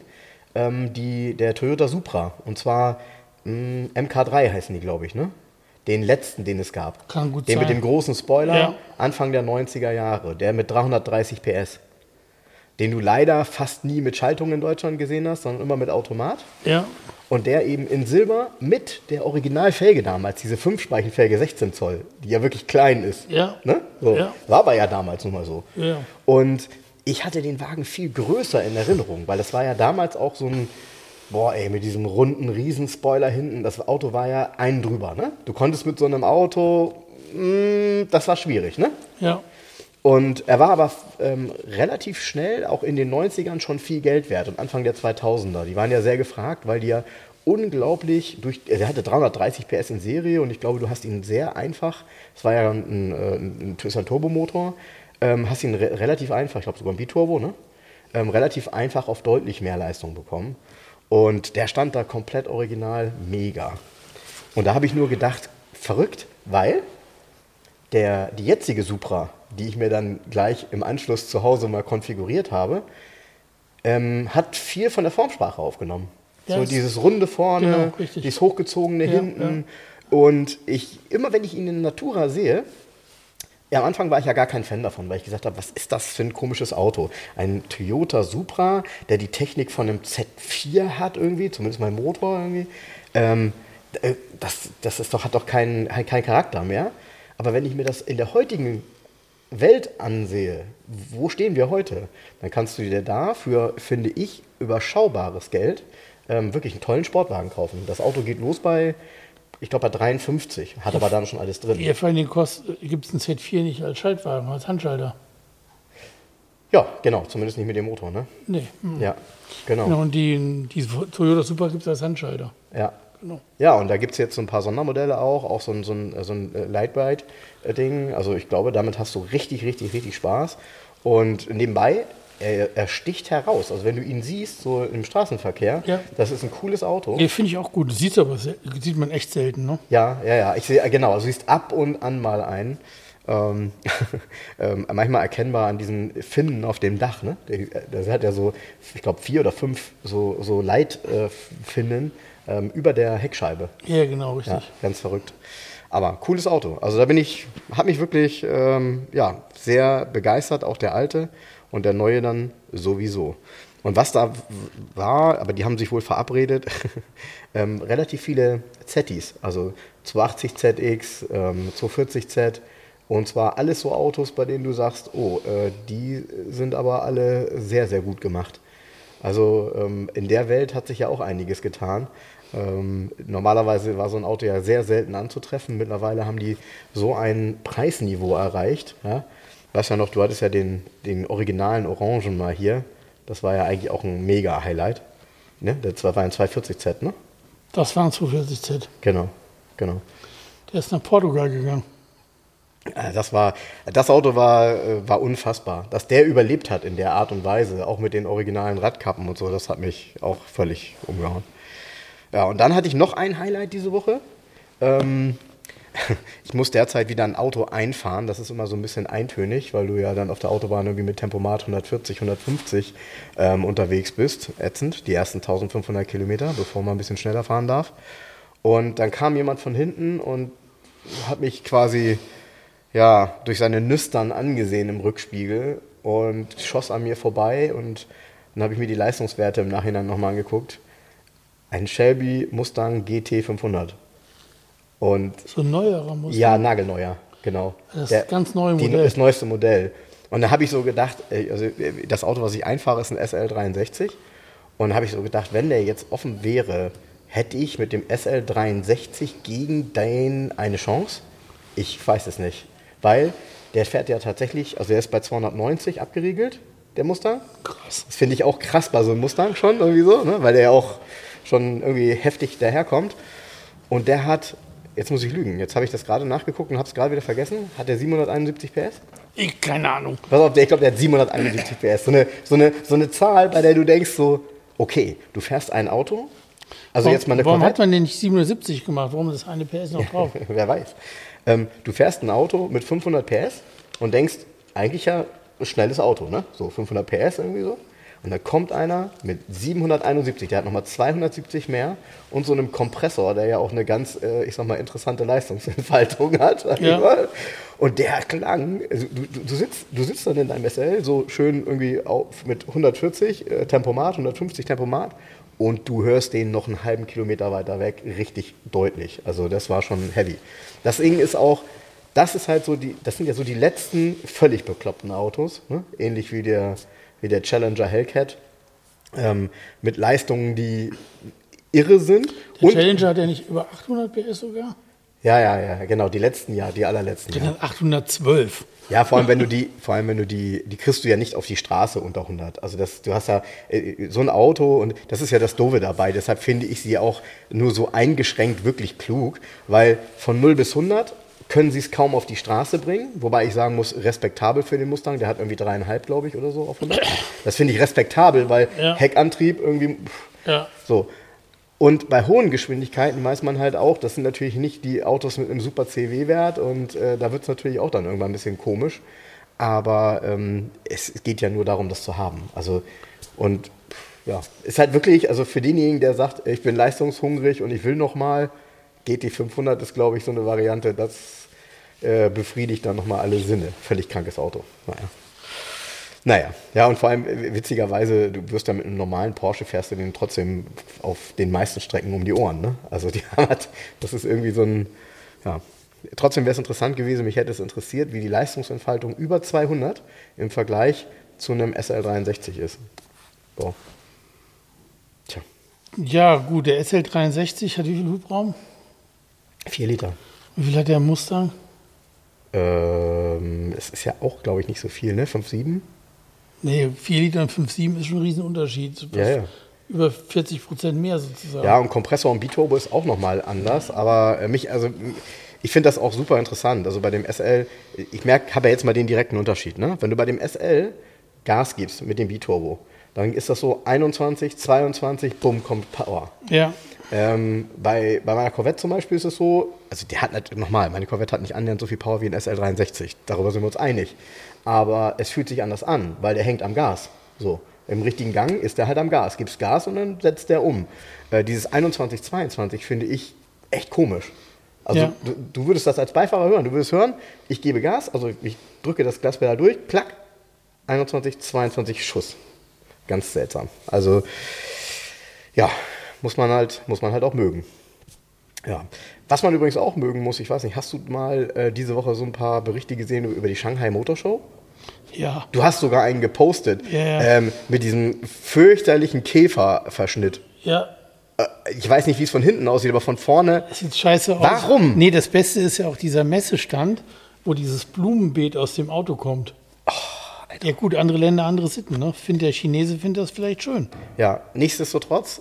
der Toyota Supra. Und zwar MK3 heißen die, glaube ich, ne? Den letzten, den es gab. Kann gut den sein. Mit dem großen Spoiler, ja. Anfang der 90er Jahre. Der mit 330 PS. Den du leider fast nie mit Schaltung in Deutschland gesehen hast, sondern immer mit Automat. Ja. Und der eben in Silber mit der Originalfelge damals, diese 5-Speichenfelge 16 Zoll, die ja wirklich klein ist. Ja. Ne? So. Ja. War aber ja damals nun mal so. Ja. Und ich hatte den Wagen viel größer in Erinnerung, weil das war ja damals auch so ein, mit diesem runden Riesenspoiler hinten, das Auto war ja einen drüber, ne? Du konntest mit so einem Auto, das war schwierig, ne? Ja. Und er war aber relativ schnell, auch in den 90ern, schon viel Geld wert und Anfang der 2000er. Die waren ja sehr gefragt, weil die ja unglaublich, der hatte 330 PS in Serie und ich glaube, du hast ihn sehr einfach, das war ja ein Turbomotor, hast ihn relativ einfach, ich glaube sogar ein Biturbo, ne? Relativ einfach auf deutlich mehr Leistung bekommen. Und der stand da komplett original, mega. Und da habe ich nur gedacht, verrückt, weil die jetzige Supra, die ich mir dann gleich im Anschluss zu Hause mal konfiguriert habe, hat viel von der Formsprache aufgenommen. Ja, so dieses runde vorne, genau, dieses hochgezogene hinten. Ja. Und immer wenn ich ihn in Natura sehe, am Anfang war ich ja gar kein Fan davon, weil ich gesagt habe, was ist das für ein komisches Auto? Ein Toyota Supra, der die Technik von einem Z4 hat irgendwie, zumindest mein Motor irgendwie. Das ist hat doch keinen Charakter mehr. Aber wenn ich mir das in der heutigen Welt ansehe, wo stehen wir heute, dann kannst du dir da für, finde ich, überschaubares Geld wirklich einen tollen Sportwagen kaufen. Das Auto geht los bei, ich glaube, bei 53, hat aber dann schon alles drin. Ja, vor allem gibt es einen Z4 nicht als Schaltwagen, als Handschalter. Ja, genau, zumindest nicht mit dem Motor, ne? Nee. Ja, genau. Und die Toyota Supra gibt es als Handschalter. Ja. Genau. Ja, und da gibt es jetzt so ein paar Sondermodelle auch so ein Lightweight-Ding. Also ich glaube, damit hast du richtig, richtig, richtig Spaß. Und nebenbei, er sticht heraus. Also wenn du ihn siehst, so im Straßenverkehr, das ist ein cooles Auto. Ja, finde ich auch gut. Sieht man echt selten, ne? Ja. Ich sehe, genau, also du siehst ab und an mal einen. Manchmal erkennbar an diesen Finnen auf dem Dach, ne? Der hat ja so, ich glaube, 4 oder 5 so Leitfinnen über der Heckscheibe. Ja, genau, richtig. Ja, ganz verrückt. Aber cooles Auto. Also da hat mich wirklich sehr begeistert, auch der alte und der neue dann sowieso. Und was da war, aber die haben sich wohl verabredet, relativ viele Zettis, also 280ZX, 240Z. Und zwar alles so Autos, bei denen du sagst, die sind aber alle sehr, sehr gut gemacht. Also in der Welt hat sich ja auch einiges getan. Normalerweise war so ein Auto ja sehr selten anzutreffen. Mittlerweile haben die so ein Preisniveau erreicht. Ja? Weißt ja noch, du hattest ja den originalen Orangen mal hier. Das war ja eigentlich auch ein Mega-Highlight. Ne? Das war ein 240Z, ne? Das war ein 240Z. Genau. Der ist nach Portugal gegangen. Das Auto war unfassbar. Dass der überlebt hat in der Art und Weise, auch mit den originalen Radkappen und so, das hat mich auch völlig umgehauen. Ja, und dann hatte ich noch ein Highlight diese Woche. Ich muss derzeit wieder ein Auto einfahren. Das ist immer so ein bisschen eintönig, weil du ja dann auf der Autobahn irgendwie mit Tempomat 140, 150 unterwegs bist. Ätzend, die ersten 1500 Kilometer, bevor man ein bisschen schneller fahren darf. Und dann kam jemand von hinten und hat mich quasi durch seine Nüstern angesehen im Rückspiegel und schoss an mir vorbei. Und dann habe ich mir die Leistungswerte im Nachhinein nochmal angeguckt. Ein Shelby Mustang GT 500. Und so ein neuerer Mustang? Ja, nagelneuer, genau. Das ist ganz neue Modell. Das neueste Modell. Und da habe ich so gedacht, also das Auto, was ich einfahre, ist ein SL63. Und da habe ich so gedacht, wenn der jetzt offen wäre, hätte ich mit dem SL63 gegen den eine Chance? Ich weiß es nicht. Weil der fährt ja tatsächlich, also der ist bei 290 abgeriegelt, der Mustang. Krass. Das finde ich auch krass bei so einem Mustang schon irgendwie so, ne? Weil der ja auch schon irgendwie heftig daherkommt. Und der hat, jetzt muss ich lügen, jetzt habe ich das gerade nachgeguckt und habe es gerade wieder vergessen, hat der 771 PS? Keine Ahnung. Pass auf, ich glaube, der hat 771 PS. So eine Zahl, bei der du denkst so, okay, du fährst ein Auto, also jetzt mal eine Warum hat man denn nicht 770 gemacht? Warum ist das eine PS noch drauf? Wer weiß. Du fährst ein Auto mit 500 PS und denkst, eigentlich ja ein schnelles Auto, ne? So 500 PS irgendwie so. Und dann kommt einer mit 771, der hat nochmal 270 mehr und so einem Kompressor, der ja auch eine ganz, interessante Leistungsentfaltung hat. Ja. Und der klang, also du sitzt dann in deinem SL so schön irgendwie mit 140 Tempomat, 150 Tempomat und du hörst den noch einen halben Kilometer weiter weg richtig deutlich. Also das war schon heavy. Das Ding ist auch, das sind ja so die letzten völlig bekloppten Autos, ne? Ähnlich wie der Challenger Hellcat, mit Leistungen, die irre sind. Der Challenger hat ja nicht über 800 PS sogar? Ja, genau, die allerletzten. Der hat 812. Ja, vor allem wenn du die kriegst du ja nicht auf die Straße unter 100. Also du hast ja so ein Auto und das ist ja das Doofe dabei. Deshalb finde ich sie auch nur so eingeschränkt wirklich klug, weil von 0 bis 100 können sie es kaum auf die Straße bringen, wobei ich sagen muss, respektabel für den Mustang, der hat irgendwie 3,5, glaube ich, oder so auf 100. Das finde ich respektabel, weil Heckantrieb irgendwie, so. Und bei hohen Geschwindigkeiten weiß man halt auch, das sind natürlich nicht die Autos mit einem super CW-Wert und da wird es natürlich auch dann irgendwann ein bisschen komisch, aber es geht ja nur darum, das zu haben. Also, und ja, ist halt wirklich, also für denjenigen, der sagt, ich bin leistungshungrig und ich will nochmal, GT 500 ist, glaube ich, so eine Variante, das befriedigt dann nochmal alle Sinne. Völlig krankes Auto. Naja, ja, und vor allem witzigerweise, du wirst ja mit einem normalen Porsche, fährst du den trotzdem auf den meisten Strecken um die Ohren, ne? Also das ist irgendwie so ein, Trotzdem wäre es interessant gewesen, mich hätte es interessiert, wie die Leistungsentfaltung über 200 im Vergleich zu einem SL63 ist. So. Tja. Ja, gut, der SL63 hat wie viel Hubraum? 4 Liter. Wie viel hat der Mustang? Es ist ja auch, glaube ich, nicht so viel, ne? 5,7? Nee, 4 Liter und 5,7 ist schon ein Riesenunterschied. Ja. Über 40% mehr sozusagen. Ja, und Kompressor und Biturbo ist auch nochmal anders, aber ich finde das auch super interessant. Also bei dem SL, habe ja jetzt mal den direkten Unterschied, ne? Wenn du bei dem SL Gas gibst mit dem Biturbo, dann ist das so 21, 22, bumm, kommt Power. Ja. Bei meiner Corvette zum Beispiel ist es so, also meine Corvette hat nicht annähernd so viel Power wie ein SL63, darüber sind wir uns einig. Aber es fühlt sich anders an, weil der hängt am Gas. So, im richtigen Gang ist der halt am Gas. Gibst Gas und dann setzt der um. Dieses 21, 22 finde ich echt komisch. Also ja. du würdest das als Beifahrer hören. Du würdest hören, ich gebe Gas, also ich drücke das Gaspedal durch, klack, 21, 22 Schuss. Ganz seltsam. Also, ja, muss man halt auch mögen. Ja. Was man übrigens auch mögen muss, ich weiß nicht, hast du mal diese Woche so ein paar Berichte gesehen über die Shanghai Motor Show? Ja. Du hast sogar einen gepostet Ja. Mit diesem fürchterlichen Käferverschnitt. Ja. Ich weiß nicht, wie es von hinten aussieht, aber von vorne. Das sieht scheiße aus. Warum? Nee, das Beste ist ja auch dieser Messestand, wo dieses Blumenbeet aus dem Auto kommt. Oh, Alter. Ja gut, andere Länder, andere Sitten. Ne? Der Chinese findet das vielleicht schön. Ja, nichtsdestotrotz,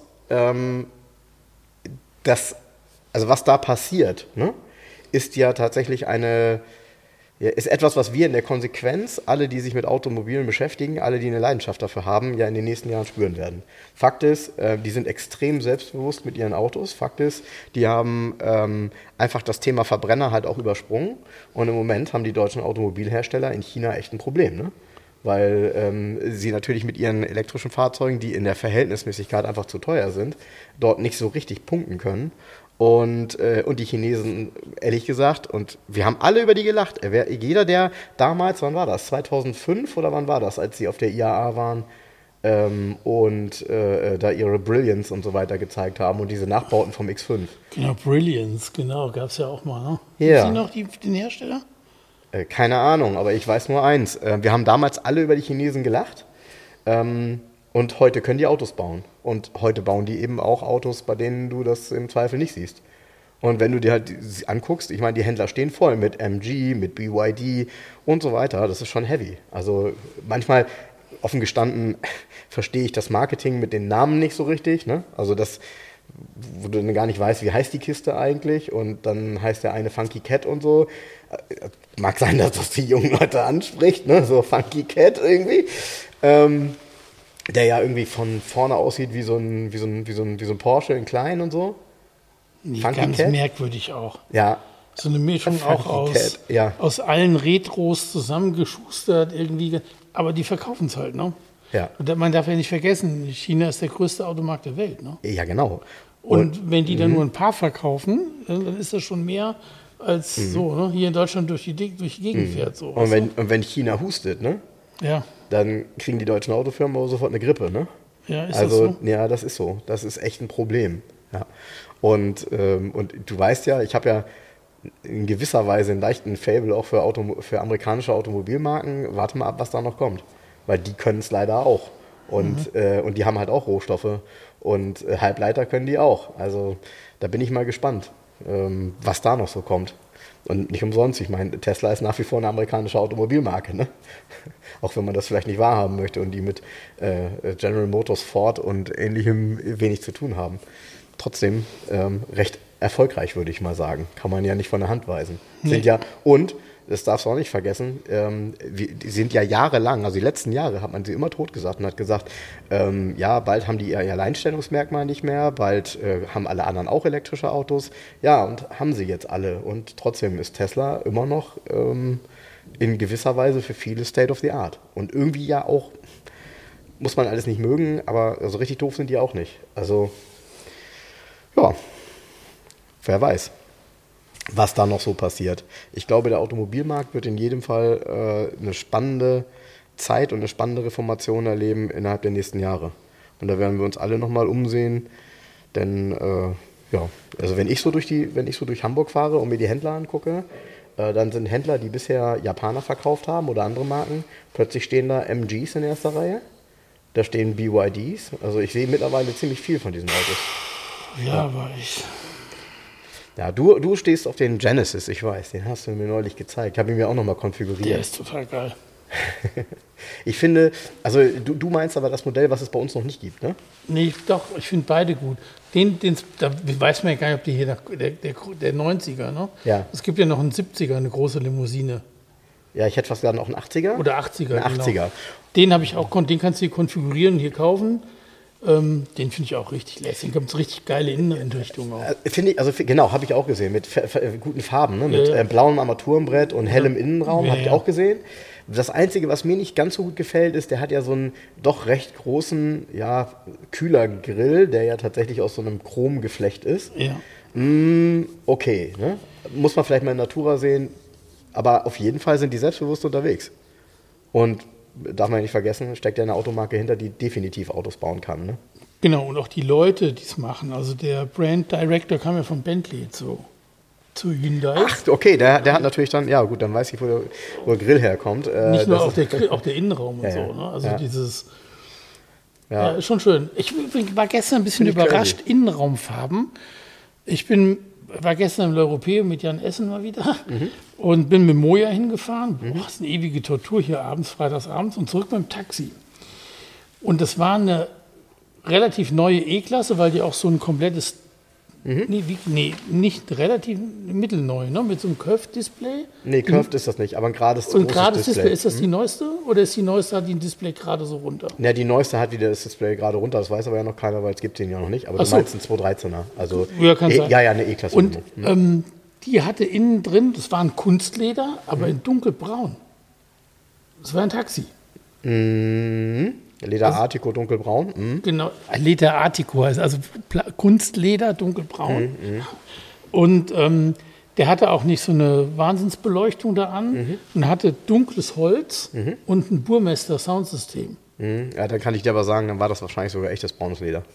was da passiert, ne, ist ja tatsächlich ist etwas, was wir in der Konsequenz, alle, die sich mit Automobilen beschäftigen, alle, die eine Leidenschaft dafür haben, ja in den nächsten Jahren spüren werden. Fakt ist, die sind extrem selbstbewusst mit ihren Autos. Fakt ist, die haben einfach das Thema Verbrenner halt auch übersprungen. Und im Moment haben die deutschen Automobilhersteller in China echt ein Problem, ne? Weil sie natürlich mit ihren elektrischen Fahrzeugen, die in der Verhältnismäßigkeit einfach zu teuer sind, dort nicht so richtig punkten können. Und die Chinesen, ehrlich gesagt, und wir haben alle über die gelacht. Jeder, der damals, wann war das? 2005 oder wann war das, als sie auf der IAA waren da ihre Brilliance und so weiter gezeigt haben und diese Nachbauten vom X5. Genau, Brilliance, genau, gab es ja auch mal. Ne? Ja. Gibt es noch den Hersteller? Keine Ahnung, aber ich weiß nur eins. Wir haben damals alle über die Chinesen gelacht. Und heute können die Autos bauen. Und heute bauen die eben auch Autos, bei denen du das im Zweifel nicht siehst. Und wenn du dir halt anguckst, ich meine, die Händler stehen voll mit MG, mit BYD und so weiter. Das ist schon heavy. Also manchmal, offen gestanden, verstehe ich das Marketing mit den Namen nicht so richtig. Ne? Also das, wo du dann gar nicht weißt, wie heißt die Kiste eigentlich. Und dann heißt der eine Funky Cat und so. Mag sein, dass das die jungen Leute anspricht, ne? So Funky Cat irgendwie. Der ja irgendwie von vorne aussieht wie so ein Porsche in klein und so. Nee, ganz Cat? Merkwürdig auch. Ja. So eine Mischung auch aus allen Retros zusammengeschustert irgendwie. Aber die verkaufen es halt, ne? Ja. Und man darf ja nicht vergessen, China ist der größte Automarkt der Welt, ne? Ja, genau. Und wenn die dann nur ein paar verkaufen, dann ist das schon mehr als so, ne? Hier in Deutschland durch die Gegend fährt. So, und wenn China hustet, ne? Ja. Dann kriegen die deutschen Autofirmen aber sofort eine Grippe, ne? Ja, ist das so? Ja, das ist so. Das ist echt ein Problem. Ja. Und du weißt ja, ich habe ja in gewisser Weise einen leichten Faible auch für amerikanische Automobilmarken. Warte mal ab, was da noch kommt. Weil die können es leider auch. Und die haben halt auch Rohstoffe. Und Halbleiter können die auch. Also da bin ich mal gespannt, was da noch so kommt. Und nicht umsonst, ich meine, Tesla ist nach wie vor eine amerikanische Automobilmarke, ne? Auch wenn man das vielleicht nicht wahrhaben möchte und die mit General Motors, Ford und Ähnlichem wenig zu tun haben. Trotzdem recht erfolgreich, würde ich mal sagen. Kann man ja nicht von der Hand weisen. Nee. Und, das darfst du auch nicht vergessen, die sind ja jahrelang, also die letzten Jahre hat man sie immer totgesagt und hat gesagt, ja, bald haben die ihr Alleinstellungsmerkmal nicht mehr, bald haben alle anderen auch elektrische Autos. Ja, und haben sie jetzt alle. Und trotzdem ist Tesla immer noch in gewisser Weise für viele State of the Art. Und irgendwie ja auch, muss man alles nicht mögen, aber so richtig doof sind die auch nicht. Also, ja, wer weiß, was da noch so passiert. Ich glaube, der Automobilmarkt wird in jedem Fall eine spannende Zeit und eine spannende Reformation erleben innerhalb der nächsten Jahre. Und da werden wir uns alle nochmal umsehen, denn Ja, also wenn ich so durch Hamburg fahre und mir die Händler angucke, dann sind Händler, die bisher Japaner verkauft haben oder andere Marken, plötzlich stehen da MGs in erster Reihe. Da stehen BYDs. Also ich sehe mittlerweile ziemlich viel von diesen Autos. Ja, aber ich... Ja, du stehst auf den Genesis, ich weiß, den hast du mir neulich gezeigt. Ich habe ihn mir auch nochmal konfiguriert. Der ist total geil. Ich finde, also du meinst aber das Modell, was es bei uns noch nicht gibt, ne? Nee, doch, ich finde beide gut. Da weiß man ja gar nicht, ob die hier der 90er, ne? Ja. Es gibt ja noch einen 70er, eine große Limousine. Ja, ich hätte fast gesagt, auch einen 80er. Oder 80er, ein 80er. Genau. Den habe ich auch, den kannst du hier konfigurieren, hier kaufen. Den finde ich auch richtig lässig. Da gibt es richtig geile Inneneinrichtungen auch. Finde ich, also genau, habe ich auch gesehen, mit guten Farben, ne? Mit blauem Armaturenbrett und hellem Innenraum, habe ich auch gesehen. Das Einzige, was mir nicht ganz so gut gefällt, ist, der hat ja so einen doch recht großen, ja, Kühlergrill, der ja tatsächlich aus so einem Chromgeflecht ist. Ja. Okay, ne? Muss man vielleicht mal in Natura sehen, aber auf jeden Fall sind die selbstbewusst unterwegs. Und darf man nicht vergessen, steckt ja eine Automarke hinter, die definitiv Autos bauen kann. Ne? Genau, und auch die Leute, die es machen. Also der Brand Director kam ja von Bentley zu Hyundai. Ach, okay, der hat natürlich dann, ja gut, dann weiß ich, wo der Grill herkommt. Nicht nur auch der Innenraum und so. Ne? Also dieses, ist schon schön. Ich war gestern ein bisschen überrascht, Innenraumfarben. War gestern im L'Europeo mit Jan Essen mal wieder und bin mit Moja hingefahren. Boah, das ist eine ewige Tortur hier freitagsabends und zurück beim Taxi. Und das war eine relativ neue E-Klasse, weil die auch so ein komplettes, nicht relativ mittelneu, ne? Mit so einem Curved-Display. Nee, Curved ist das nicht, aber ein gerades Display. Und gerades Display, ist das die neueste? Oder ist die neueste, hat die ein Display gerade so runter? Ja, die neueste hat wieder das Display gerade runter, das weiß aber ja noch keiner, weil es gibt den ja noch nicht. Aber du meinst einen 213er. Also, kann sein. Ja, eine E-Klasse. Und die hatte innen drin, das war ein Kunstleder, aber in dunkelbraun. Das war ein Taxi. Leder Artico dunkelbraun. Genau, Leder Artico heißt also Kunstleder dunkelbraun. Und der hatte auch nicht so eine Wahnsinnsbeleuchtung da an und hatte dunkles Holz und ein Burmester Soundsystem. Ja, dann kann ich dir aber sagen, dann war das wahrscheinlich sogar echtes braunes Leder.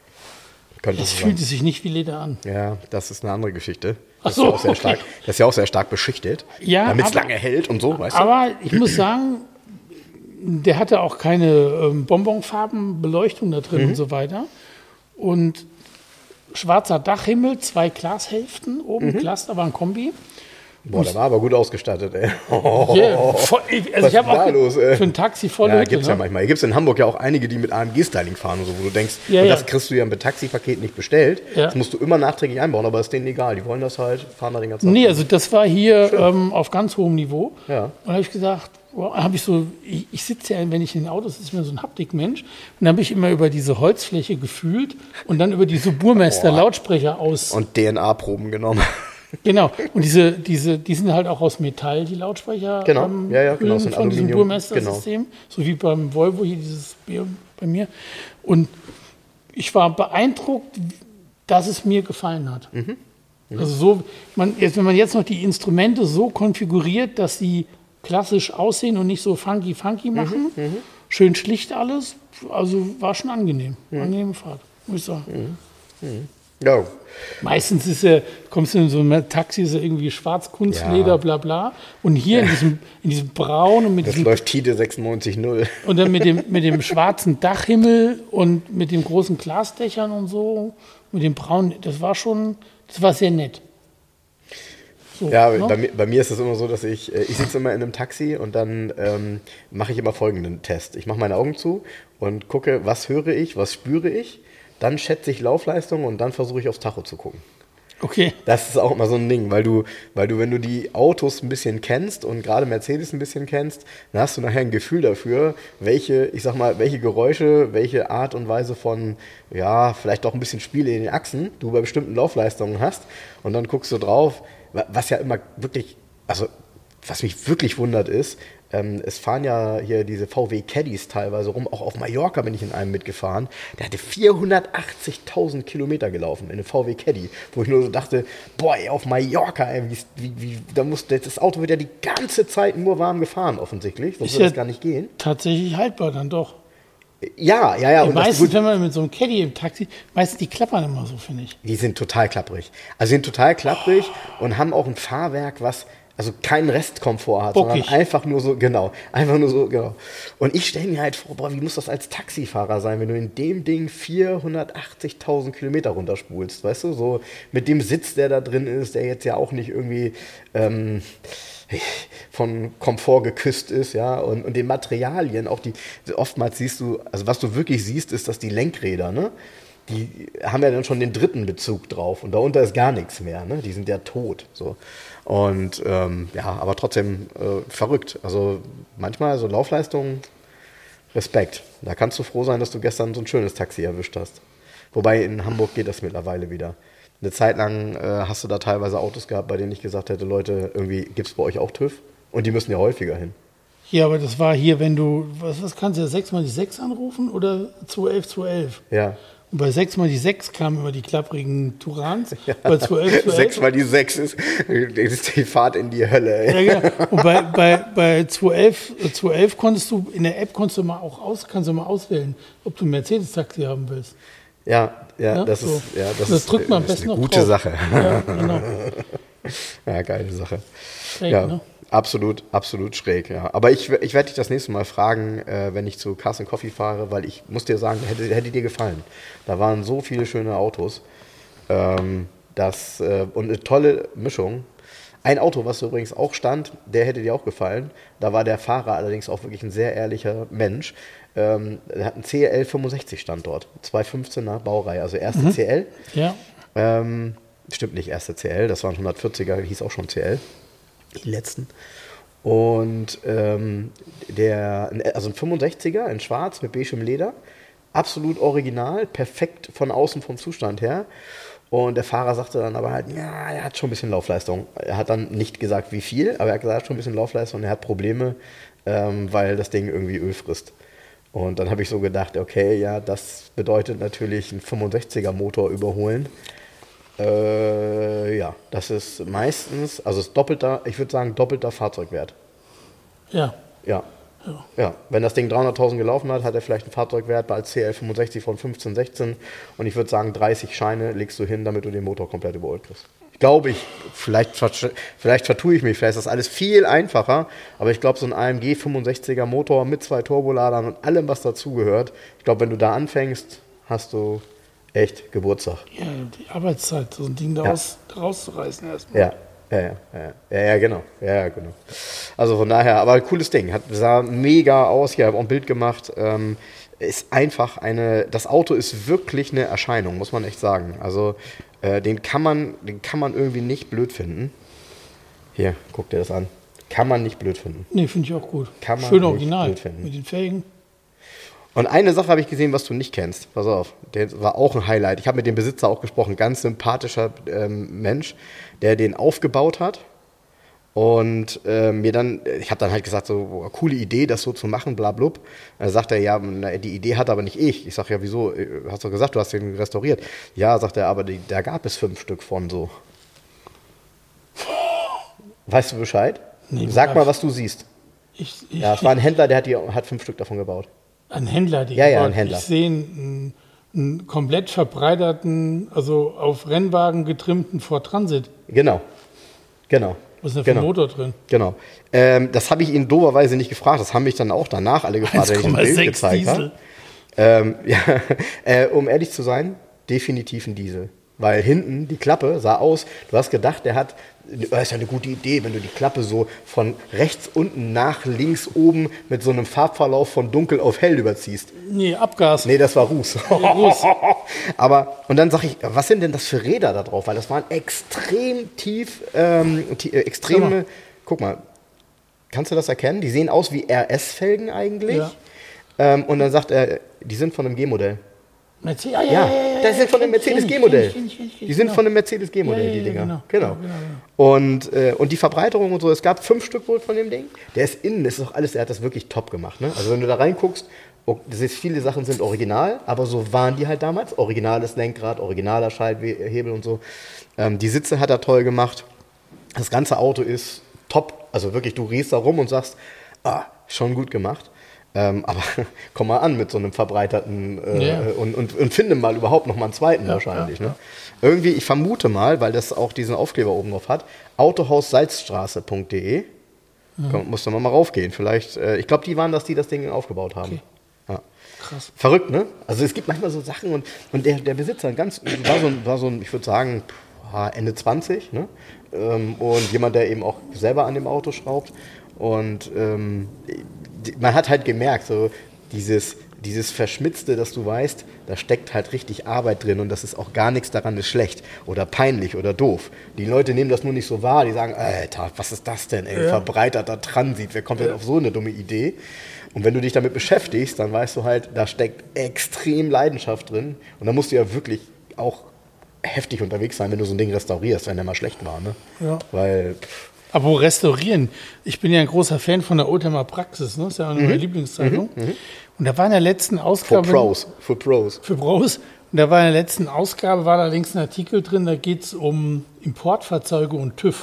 Das fühlte sich nicht wie Leder an. Ja, das ist eine andere Geschichte. Ach so, das ist ja auch sehr stark beschichtet, damit es lange hält und so, weißt du? Aber ich muss sagen, der hatte auch keine Bonbonfarbenbeleuchtung da drin und so weiter. Und schwarzer Dachhimmel, 2 Glashälften oben, Glas, aber ein Kombi. Boah, der war aber gut ausgestattet, ey. Also ich habe auch für ein Taxi voll Hütte. Ja, gibt's ja manchmal. Hier gibt es in Hamburg ja auch einige, die mit AMG-Styling fahren, und so, wo du denkst, das kriegst du ja im Taxi-Paket nicht bestellt. Ja. Das musst du immer nachträglich einbauen, aber ist denen egal. Die wollen das halt, fahren da den ganzen Tag. Nee, also das war hier auf ganz hohem Niveau. Ja. Und da habe ich gesagt, ich sitze ja, wenn ich in den Autos sitze, ich bin so ein Haptikmensch. Und dann habe ich immer über diese Holzfläche gefühlt und dann über diese Burmester-Lautsprecher aus. Und DNA-Proben genommen. Genau, und die sind halt auch aus Metall, die Lautsprecher. Genau, genau. Von diesem Burmester-System. Genau. So wie beim Volvo hier, dieses Bier bei mir. Und ich war beeindruckt, dass es mir gefallen hat. Also so, wenn man jetzt noch die Instrumente so konfiguriert, dass sie klassisch aussehen und nicht so funky machen, schön schlicht alles, also war schon angenehm. Angenehme Fahrt, muss ich sagen. Ja. Meistens kommst du in so ein Taxi, ist irgendwie Schwarz-Kunstleder, bla bla. Und hier in diesem Braun und mit das läuft Tide 96.0. Und dann mit dem schwarzen Dachhimmel und mit den großen Glasdächern und so, mit dem Braun, das war sehr nett. So, ja, ne? bei mir ist es immer so, dass ich sitze immer in einem Taxi und dann mache ich immer folgenden Test. Ich mache meine Augen zu und gucke, was höre ich, was spüre ich. Dann schätze ich Laufleistung und dann versuche ich aufs Tacho zu gucken. Okay. Das ist auch immer so ein Ding, weil du, wenn du die Autos ein bisschen kennst und gerade Mercedes ein bisschen kennst, dann hast du nachher ein Gefühl dafür, welche Geräusche, welche Art und Weise von, ja, vielleicht doch ein bisschen Spiel in den Achsen du bei bestimmten Laufleistungen hast. Und dann guckst du drauf, was ja immer wirklich, also was mich wirklich wundert ist, es fahren ja hier diese VW Caddies teilweise rum, auch auf Mallorca bin ich in einem mitgefahren, der hatte 480.000 Kilometer gelaufen in einem VW Caddy, wo ich nur so dachte, boah, ey, auf Mallorca, ey, das Auto wird ja die ganze Zeit nur warm gefahren offensichtlich, sonst würde das gar nicht gehen. Tatsächlich haltbar dann doch. Ja. Und meistens, wenn man mit so einem Caddy im Taxi, meistens die klappern immer so, finde ich. Die sind total klapprig. Also sind total klapprig und haben auch ein Fahrwerk, was also keinen Restkomfort hat, Bockig. sondern einfach nur so. Und ich stelle mir halt vor, boah, wie muss das als Taxifahrer sein, wenn du in dem Ding 480.000 Kilometer runterspulst, weißt du? So mit dem Sitz, der da drin ist, der jetzt ja auch nicht irgendwie von Komfort geküsst ist, ja, und den Materialien, auch oftmals siehst du, also was du wirklich siehst, ist, dass die Lenkräder, ne, die haben ja dann schon den dritten Bezug drauf und darunter ist gar nichts mehr, ne, die sind ja tot, so. Und aber trotzdem verrückt, also manchmal so Laufleistung, Respekt, da kannst du froh sein, dass du gestern so ein schönes Taxi erwischt hast. Wobei in Hamburg geht das mittlerweile wieder. Eine Zeit lang hast du da teilweise Autos gehabt, bei denen ich gesagt hätte, Leute, irgendwie gibt es bei euch auch TÜV? Und die müssen ja häufiger hin. Ja, aber das war hier, wenn du, was kannst du ja 6x6 anrufen oder 211? Ja. Und bei 6x6 kamen immer die klapprigen Turans. Ja. Bei 211 6x6 ist die Fahrt in die Hölle. Ja, genau. Und bei 211 konntest du, in der App kannst du mal auswählen, ob du ein Mercedes-Taxi haben willst. Ja, das so. ist, das drückt man am besten eine noch gute drauf. Sache. Ja, genau. Ja, geile Sache. Schräg, ja, ne? absolut schräg, ja. Aber ich werde dich das nächste Mal fragen, wenn ich zu Cars & Coffee fahre, weil ich muss dir sagen, hätte dir gefallen. Da waren so viele schöne Autos. Und eine tolle Mischung. Ein Auto, was übrigens auch stand, der hätte dir auch gefallen. Da war der Fahrer allerdings auch wirklich ein sehr ehrlicher Mensch. Er hat einen CL 65 stand dort. 215er Baureihe, also erste CL. Ja. Stimmt nicht, erste CL, das waren 140er, hieß auch schon CL. Die letzten. Und also ein 65er in schwarz mit beigem Leder. Absolut original, perfekt von außen vom Zustand her. Und der Fahrer sagte dann aber halt, ja, er hat schon ein bisschen Laufleistung. Er hat dann nicht gesagt, wie viel, aber er hat gesagt, er hat schon ein bisschen Laufleistung und er hat Probleme, weil das Ding irgendwie Öl frisst. Und dann habe ich so gedacht, okay, ja, das bedeutet natürlich einen 65er Motor überholen. Das ist meistens, also ist ich würde sagen, doppelter Fahrzeugwert. Ja. Ja, wenn das Ding 300.000 gelaufen hat, hat er vielleicht einen Fahrzeugwert als CL 65 von 15, 16 und ich würde sagen, 30 Scheine legst du hin, damit du den Motor komplett überholt kriegst. Ich glaube, vielleicht vertue ich mich, vielleicht ist das alles viel einfacher, aber ich glaube, so ein AMG 65er Motor mit 2 Turboladern und allem, was dazugehört, ich glaube, wenn du da anfängst, hast du echt Geburtstag. Ja, die Arbeitszeit, so ein Ding rauszureißen erstmal. Ja, genau. Also von daher, aber ein cooles Ding. Sah mega aus. Ich habe auch ein Bild gemacht. Ist einfach das Auto ist wirklich eine Erscheinung, muss man echt sagen. Also den kann man irgendwie nicht blöd finden. Hier, guck dir das an. Kann man nicht blöd finden. Nee, finde ich auch gut. Kann man schön nicht original blöd finden. mit den Felgen. Und eine Sache habe ich gesehen, was du nicht kennst. Pass auf, der war auch ein Highlight. Ich habe mit dem Besitzer auch gesprochen. Ganz sympathischer Mensch, der den aufgebaut hat. Und ich habe dann halt gesagt, so, coole Idee, das so zu machen, bla blub. Dann sagt er, ja, die Idee hat aber nicht ich. Ich sage, ja, wieso? Hast du gesagt, du hast den restauriert? Ja, sagt er, aber da gab es 5 Stück von so. Weißt du Bescheid? Nee, Sag mal, was du siehst. Ja, es war ein Händler, der hat 5 Stück davon gebaut. Ein Händler, ein Händler. Ich sehe einen komplett verbreiterten, also auf Rennwagen getrimmten Ford Transit. Genau. Was ist denn für ein Motor drin? Genau. Das habe ich ihn doberweise nicht gefragt. Das haben mich dann auch danach alle gefragt, wenn ich ein Bild gezeigt habe. Um ehrlich zu sein, definitiv ein Diesel. Weil hinten die Klappe sah aus, du hast gedacht, das ist ja eine gute Idee, wenn du die Klappe so von rechts unten nach links oben mit so einem Farbverlauf von dunkel auf hell überziehst. Nee, Abgas. Nee, das war Ruß. Ja, Ruß. Und dann sag ich, was sind denn das für Räder da drauf? Weil das waren extrem extreme, guck mal, kannst du das erkennen? Die sehen aus wie RS-Felgen eigentlich. Ja. Und dann sagt er, die sind von einem G-Modell. Das sind von dem Mercedes G-Modell. Die sind von dem Mercedes G-Modell, die Dinger. Genau. Und die Verbreiterung und so, es gab 5 Stück wohl von dem Ding. Der ist innen, das ist auch alles, er hat das wirklich top gemacht. Ne? Also wenn du da reinguckst, viele Sachen sind original, aber so waren die halt damals. Originales Lenkrad, originaler Schalthebel und so. Die Sitze hat er toll gemacht. Das ganze Auto ist top. Also wirklich, du riechst da rum und sagst, schon gut gemacht. Aber komm mal an mit so einem verbreiterten und finde mal überhaupt noch mal einen zweiten wahrscheinlich. Ne? Irgendwie, ich vermute mal, weil das auch diesen Aufkleber oben drauf hat, autohaussalzstraße.de. Muss da mal raufgehen. Vielleicht, ich glaube, die waren das, die das Ding aufgebaut haben. Okay. Ja. Krass. Verrückt, ne? Also es gibt manchmal so Sachen und der Besitzer war so ein, ich würde sagen, Ende 20, ne? Und jemand, der eben auch selber an dem Auto schraubt. Und man hat halt gemerkt, so dieses Verschmitzte, dass du weißt, da steckt halt richtig Arbeit drin und das ist auch gar nichts daran ist schlecht oder peinlich oder doof. Die Leute nehmen das nur nicht so wahr, die sagen, Alter, was ist das denn, ey, verbreiterter Transit, wer kommt denn auf so eine dumme Idee? Und wenn du dich damit beschäftigst, dann weißt du halt, da steckt extrem Leidenschaft drin und da musst du ja wirklich auch heftig unterwegs sein, wenn du so ein Ding restaurierst, wenn der mal schlecht war, ne? Ja. Weil... Aber restaurieren? Ich bin ja ein großer Fan von der Oldtimer Praxis, ne? Das ist ja meine Lieblingszeitung. Und da war in der letzten Ausgabe... Für Pros. Und da war in der letzten Ausgabe, war allerdings ein Artikel drin, da geht es um Importfahrzeuge und TÜV.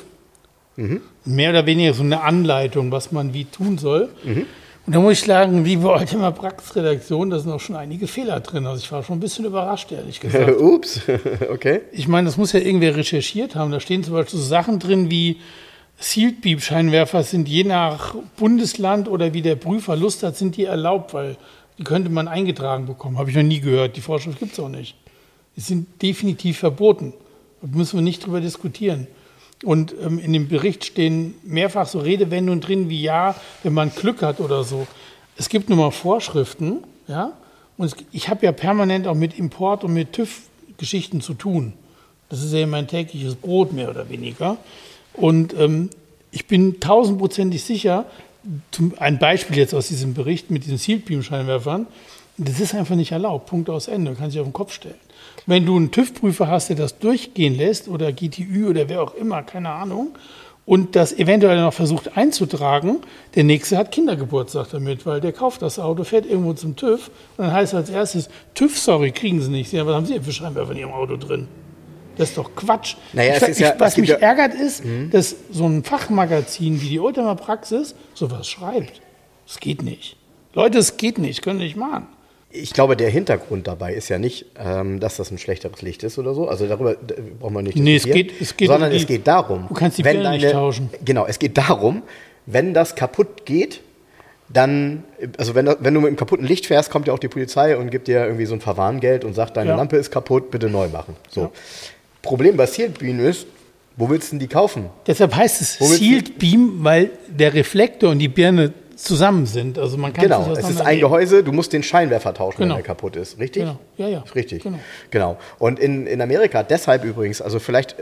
Mehr oder weniger so eine Anleitung, was man wie tun soll. Und da muss ich sagen, liebe Oldtimer Praxisredaktion, da sind auch schon einige Fehler drin. Also ich war schon ein bisschen überrascht, ehrlich gesagt. Ups, okay. Ich meine, das muss ja irgendwer recherchiert haben. Da stehen zum Beispiel so Sachen drin wie Sealed Beam Scheinwerfer sind je nach Bundesland oder wie der Prüfer Lust hat, sind die erlaubt, weil die könnte man eingetragen bekommen. Habe ich noch nie gehört. Die Vorschrift gibt es auch nicht. Die sind definitiv verboten. Da müssen wir nicht drüber diskutieren. Und in dem Bericht stehen mehrfach so Redewendungen drin wie ja, wenn man Glück hat oder so. Es gibt nun mal Vorschriften, ja. Und ich habe ja permanent auch mit Import und mit TÜV-Geschichten zu tun. Das ist ja mein tägliches Brot mehr oder weniger. Und ich bin 1000%ig sicher, ein Beispiel jetzt aus diesem Bericht mit diesen Sealed Beam Scheinwerfern, das ist einfach nicht erlaubt. Punkt aus Ende. Du kannst dich auf den Kopf stellen. Wenn du einen TÜV-Prüfer hast, der das durchgehen lässt oder GTÜ oder wer auch immer, keine Ahnung, und das eventuell noch versucht einzutragen, der Nächste hat Kindergeburtstag damit, weil der kauft das Auto, fährt irgendwo zum TÜV und dann heißt es als erstes, TÜV, sorry, kriegen Sie nicht. Ja, was haben Sie denn für Scheinwerfer in Ihrem Auto drin? Das ist doch Quatsch. Naja, was mich ärgert ist, dass so ein Fachmagazin wie die Oldtimer Praxis sowas schreibt. Das geht nicht. Leute, es geht nicht, können nicht machen. Ich glaube, der Hintergrund dabei ist ja nicht, dass das ein schlechteres Licht ist oder so. Also darüber brauchen wir nicht diskutieren. Es geht sondern es geht darum. Du kannst die Birne nicht tauschen. Genau, es geht darum, wenn das kaputt geht, dann, also wenn du mit einem kaputten Licht fährst, kommt ja auch die Polizei und gibt dir irgendwie so ein Verwarngeld und sagt, deine Lampe ist kaputt, bitte neu machen. So. Ja. Problem bei Sealed Beam ist, wo willst du denn die kaufen? Deshalb heißt es Sealed Beam, weil der Reflektor und die Birne zusammen sind. Also man kann genau, es ist ein Gehäuse, du musst den Scheinwerfer tauschen, wenn der kaputt ist. Richtig? Genau. Ja. Richtig. Genau. Und in Amerika, deshalb übrigens, also vielleicht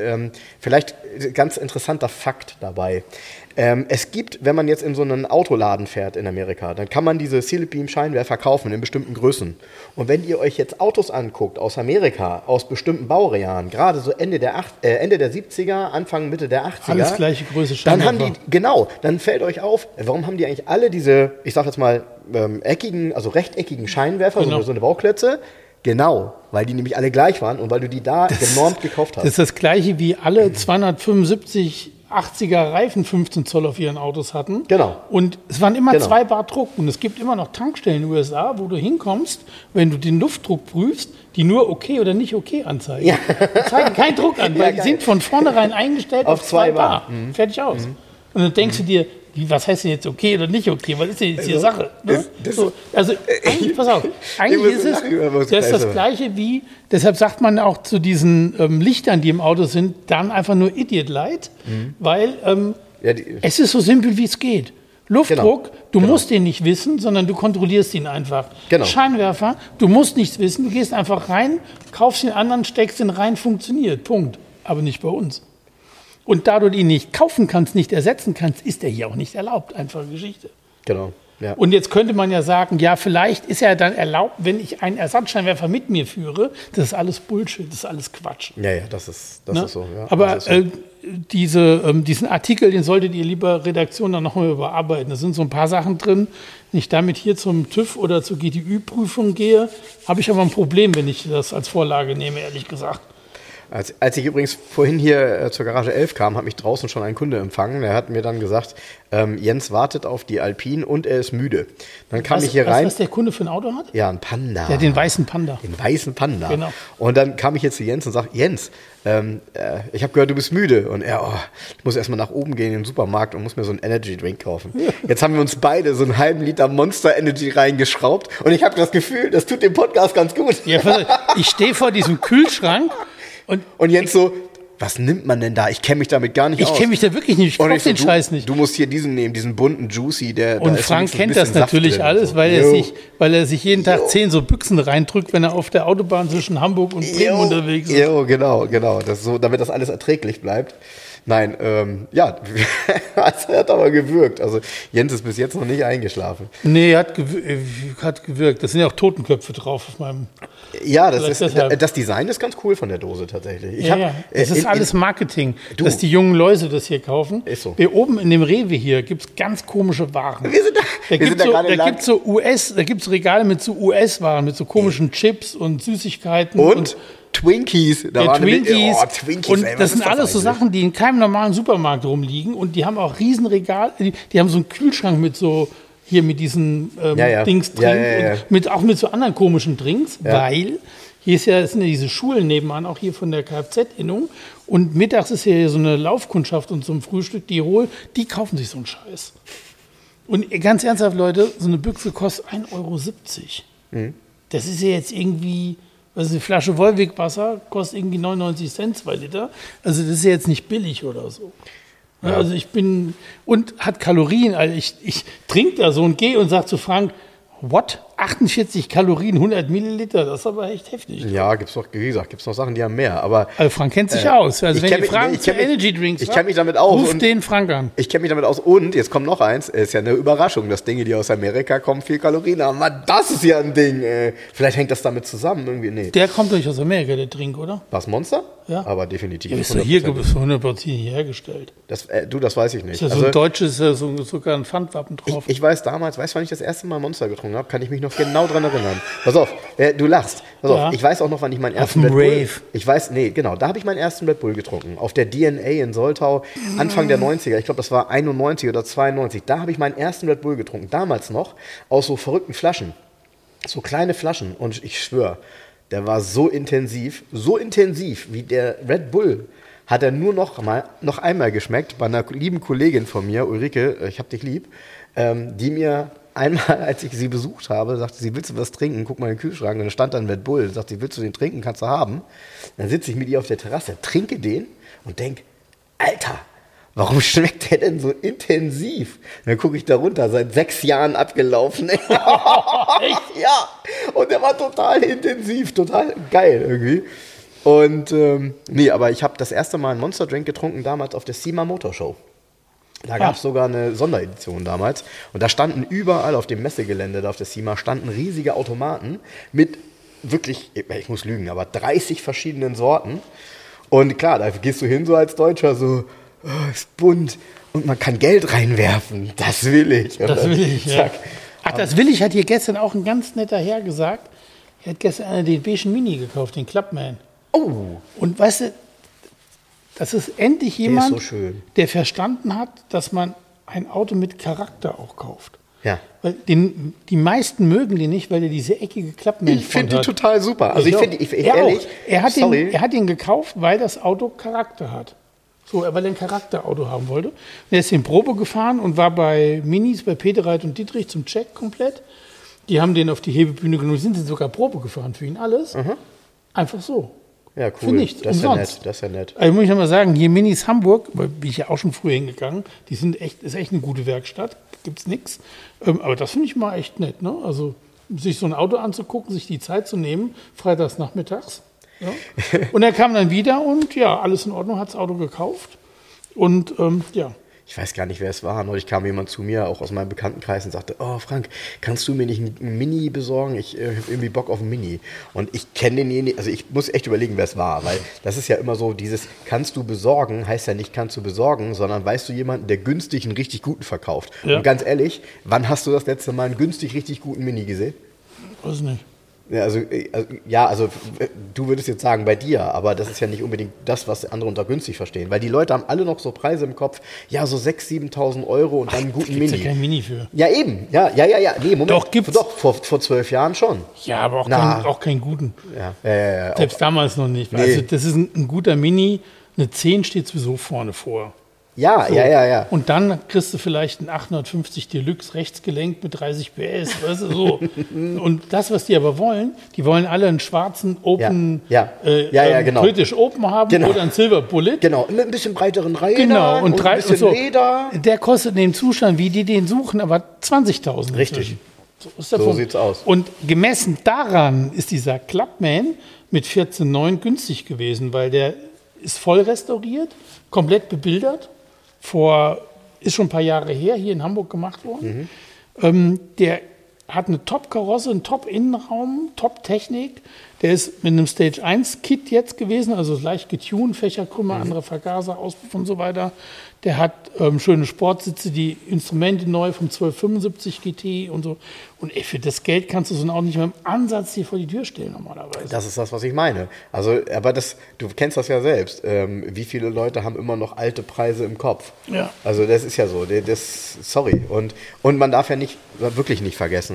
ganz interessanter Fakt dabei. Es gibt, wenn man jetzt in so einen Autoladen fährt in Amerika, dann kann man diese Sealed Beam Scheinwerfer kaufen in bestimmten Größen. Und wenn ihr euch jetzt Autos anguckt aus Amerika, aus bestimmten Baujahren, gerade so Ende der 70er, Anfang, Mitte der 80er. Alles gleiche Größe Scheinwerfer. Dann fällt euch auf, warum haben die eigentlich alle diese, ich sag jetzt mal, rechteckigen Scheinwerfer, so eine Bauklötze? Genau, weil die nämlich alle gleich waren und weil du die da genormt gekauft hast. Das ist das Gleiche, wie alle 275 80er Reifen 15 Zoll auf ihren Autos hatten. Genau. Und es waren immer 2 Bar Druck. Und es gibt immer noch Tankstellen in den USA, wo du hinkommst, wenn du den Luftdruck prüfst, die nur okay oder nicht okay anzeigen. Ja. Die zeigen keinen Druck an, weil die sind von vornherein eingestellt auf 2 Bar. Fertig aus. Und dann denkst du dir, was heißt denn jetzt okay oder nicht okay? Was ist denn jetzt hier Sache? Ne? Eigentlich, pass auf, eigentlich ist es das Gleiche wie, deshalb sagt man auch zu diesen Lichtern, die im Auto sind, dann einfach nur Idiot Light, weil es ist so simpel, wie es geht. Luftdruck, du musst den nicht wissen, sondern du kontrollierst ihn einfach. Genau. Scheinwerfer, du musst nichts wissen, du gehst einfach rein, kaufst den anderen, steckst ihn rein, funktioniert, Punkt. Aber nicht bei uns. Und da du ihn nicht kaufen kannst, nicht ersetzen kannst, ist er hier auch nicht erlaubt. Einfache Geschichte. Genau. Ja. Und jetzt könnte man ja sagen, ja, vielleicht ist er dann erlaubt, wenn ich einen Ersatzscheinwerfer mit mir führe. Das ist alles Bullshit, das ist alles Quatsch. Ja, das ist so. Ja, aber diesen Artikel, den solltet ihr lieber Redaktion dann nochmal überarbeiten. Da sind so ein paar Sachen drin. Wenn ich damit hier zum TÜV oder zur GTÜ-Prüfung gehe, habe ich aber ein Problem, wenn ich das als Vorlage nehme, ehrlich gesagt. Als ich übrigens vorhin hier zur Garage 11 kam, hat mich draußen schon ein Kunde empfangen. Der hat mir dann gesagt, Jens wartet auf die Alpine und er ist müde. Dann kam ich hier rein. Was der Kunde für ein Auto hat? Ja, ein Panda. Ja, den weißen Panda. Den weißen Panda. Genau. Und dann kam ich jetzt zu Jens und sage, Jens, ich habe gehört, du bist müde. Und er, ich muss erstmal nach oben gehen in den Supermarkt und muss mir so einen Energy Drink kaufen. Jetzt haben wir uns beide so einen halben Liter Monster Energy reingeschraubt und ich habe das Gefühl, das tut dem Podcast ganz gut. Ja, ich stehe vor diesem Kühlschrank und Jens so, was nimmt man denn da? Ich kenne mich damit gar nicht aus. Ich kenne mich da wirklich nicht, ich kaufe den Scheiß nicht. Du musst hier diesen nehmen, diesen bunten Juicy. Und Frank kennt das natürlich alles, so. weil er sich jeden Tag 10 so Büchsen reindrückt, wenn er auf der Autobahn zwischen Hamburg und Bremen unterwegs ist. Genau. Das so, damit das alles erträglich bleibt. Nein, es hat aber gewirkt. Also Jens ist bis jetzt noch nicht eingeschlafen. Nee, hat gewirkt. Das sind ja auch Totenköpfe drauf auf meinem... Ja, das Design ist ganz cool von der Dose tatsächlich. Das ist alles Marketing, dass die jungen Leute das hier kaufen. Ist so. Hier oben in dem Rewe hier gibt es ganz komische Waren. Da gibt es Regale mit so US-Waren, mit so komischen Chips und Süßigkeiten. Und Twinkies. Twinkies. Twinkies. Und ey, das sind alles so Sachen, die in keinem normalen Supermarkt rumliegen. Und die haben auch Riesenregale. Die haben so einen Kühlschrank mit so... Hier mit diesen Dings drin und auch mit so anderen komischen Drinks, weil hier sind ja diese Schulen nebenan, auch hier von der Kfz-Innung und mittags ist hier so eine Laufkundschaft und zum Frühstück, die kaufen sich so einen Scheiß. Und ganz ernsthaft, Leute, so eine Büchse kostet 1,70 Euro. Das ist ja jetzt irgendwie, eine Flasche Wollwegwasser kostet irgendwie 99 Cent, 2 Liter. Also das ist ja jetzt nicht billig oder so. Ja. Also und hat Kalorien, also ich trinke da so und gehe und sage zu Frank, what? 48 Kalorien, 100 Milliliter, das ist aber echt heftig. Ja, gibt's noch Sachen, die haben mehr. Aber also Frank kennt sich aus. Also wenn ihr Fragen zu Energy Drinks ich kenne mich damit aus. Ruf den Frank an. Ich kenne mich damit aus. Und jetzt kommt noch eins, ist ja eine Überraschung, dass Dinge, die aus Amerika kommen, viel Kalorien haben. Mann, das ist ja ein Ding. Vielleicht hängt das damit zusammen irgendwie. Nee. Der kommt doch nicht aus Amerika, der Drink, oder? Was, Monster? Ja. Aber definitiv. Ja, ist hier 100% hergestellt. Das weiß ich nicht. Ist ja so ein deutsches, sogar ein Pfandwappen drauf. Ich weiß damals, wann ich das erste Mal Monster getrunken habe, kann ich mich noch genau dran erinnern. Pass auf, du lachst. Pass auf, ich weiß auch noch, wann ich meinen ersten Red Bull... da habe ich meinen ersten Red Bull getrunken. Auf der DNA in Soltau, Anfang der 90er. Ich glaube, das war 91 oder 92. Da habe ich meinen ersten Red Bull getrunken. Damals noch aus so verrückten Flaschen. So kleine Flaschen. Und ich schwöre, der war so intensiv wie der Red Bull. Hat er nur noch einmal geschmeckt bei einer lieben Kollegin von mir, Ulrike, ich hab dich lieb, die mir einmal, als ich sie besucht habe, sagte sie, willst du was trinken? Guck mal in den Kühlschrank. Und dann stand da ein Red Bull. Sagt sie, willst du den trinken? Kannst du haben. Dann sitze ich mit ihr auf der Terrasse, trinke den und denke, Alter, warum schmeckt der denn so intensiv? Und dann gucke ich da runter, seit 6 Jahren abgelaufen. Echt? Ja. Und der war total intensiv, total geil irgendwie. Und aber ich habe das erste Mal einen Monster Drink getrunken, damals auf der SEMA Motor Show. Da gab es sogar eine Sonderedition damals. Und da standen überall auf dem Messegelände da auf der SEMA standen riesige Automaten mit wirklich, ich muss lügen, aber 30 verschiedenen Sorten. Und klar, da gehst du hin so als Deutscher, so, ist bunt und man kann Geld reinwerfen. Das will ich. Das will ich, ja. Ach, das will ich, hat hier gestern auch ein ganz netter Herr gesagt. Er hat gestern den beigen Mini gekauft, den Clubman. Oh. Und weißt du, das ist endlich jemand, der ist so schön. Der verstanden hat, dass man ein Auto mit Charakter auch kauft. Ja. Weil die meisten mögen den nicht, weil er diese eckige Clubman hat. Ich finde die total super. Also er hat ihn gekauft, weil das Auto Charakter hat. So, weil er ein Charakterauto haben wollte. Und er ist in Probe gefahren und war bei Minis, bei Petereit und Dietrich zum Check komplett. Die haben den auf die Hebebühne genommen, sind sogar Probe gefahren für ihn alles. Mhm. Einfach so. Ja, cool. Für nichts, das umsonst. Das ist ja nett. Also muss ich nochmal sagen, hier Minis Hamburg, bin ich ja auch schon früher hingegangen, ist echt eine gute Werkstatt, gibt's nichts. Aber das finde ich mal echt nett, ne? Also sich so ein Auto anzugucken, sich die Zeit zu nehmen, freitags nachmittags. Ja. Und er kam dann wieder und ja, alles in Ordnung, hat das Auto gekauft. Und ja. Ich weiß gar nicht, wer es war. Neulich kam jemand zu mir, auch aus meinem Bekanntenkreis, und sagte, oh Frank, kannst du mir nicht einen Mini besorgen? Ich habe irgendwie Bock auf einen Mini. Und ich kenne denjenigen, also ich muss echt überlegen, wer es war, weil das ist ja immer so, dieses kannst du besorgen, heißt ja nicht kannst du besorgen, sondern weißt du jemanden, der günstig einen richtig guten verkauft. Ja. Und ganz ehrlich, wann hast du das letzte Mal einen günstig richtig guten Mini gesehen? Weiß nicht. Also du würdest jetzt sagen bei dir, aber das ist ja nicht unbedingt das, was andere unter günstig verstehen. Weil die Leute haben alle noch so Preise im Kopf, ja, so 6.000, 7.000 Euro und dann einen guten Mini. Ja kein Mini für. Ja, eben. Ja. Nee, Moment. Doch, gibt's. Doch, vor 12 Jahren schon. Ja, aber auch keinen guten. Ja. Selbst damals noch nicht. Nee. Also das ist ein guter Mini. Eine 10 steht sowieso vorne vor. Ja. Und dann kriegst du vielleicht einen 850 Deluxe rechtsgelenkt mit 30 PS, weißt du, so. Und das, was die aber wollen, die wollen alle einen schwarzen Open, genau. British Open haben oder einen Silver Bullet. Genau, mit ein bisschen breiteren Rädern genau. Und ein bisschen Leder. Der kostet in dem Zustand, wie die den suchen, aber 20.000. Richtig. So sieht's aus. Und gemessen daran ist dieser Clubman mit 14,9 günstig gewesen, weil der ist voll restauriert, komplett bebildert. Ist schon ein paar Jahre her, hier in Hamburg gemacht worden. Der hat eine Top-Karosse, einen Top-Innenraum, Top-Technik. Der ist mit einem Stage-1-Kit jetzt gewesen, also leicht getuned, Fächerkrümmer, andere Vergaser, Auspuff und so weiter. Der hat schöne Sportsitze, die Instrumente neu vom 1275 GT und so. Und für das Geld kannst du so auch nicht mehr im Ansatz hier vor die Tür stellen normalerweise. Das ist das, was ich meine. Also, aber du kennst das ja selbst. Wie viele Leute haben immer noch alte Preise im Kopf? Ja. Also das ist ja so. Sorry. Und man darf ja wirklich nicht vergessen,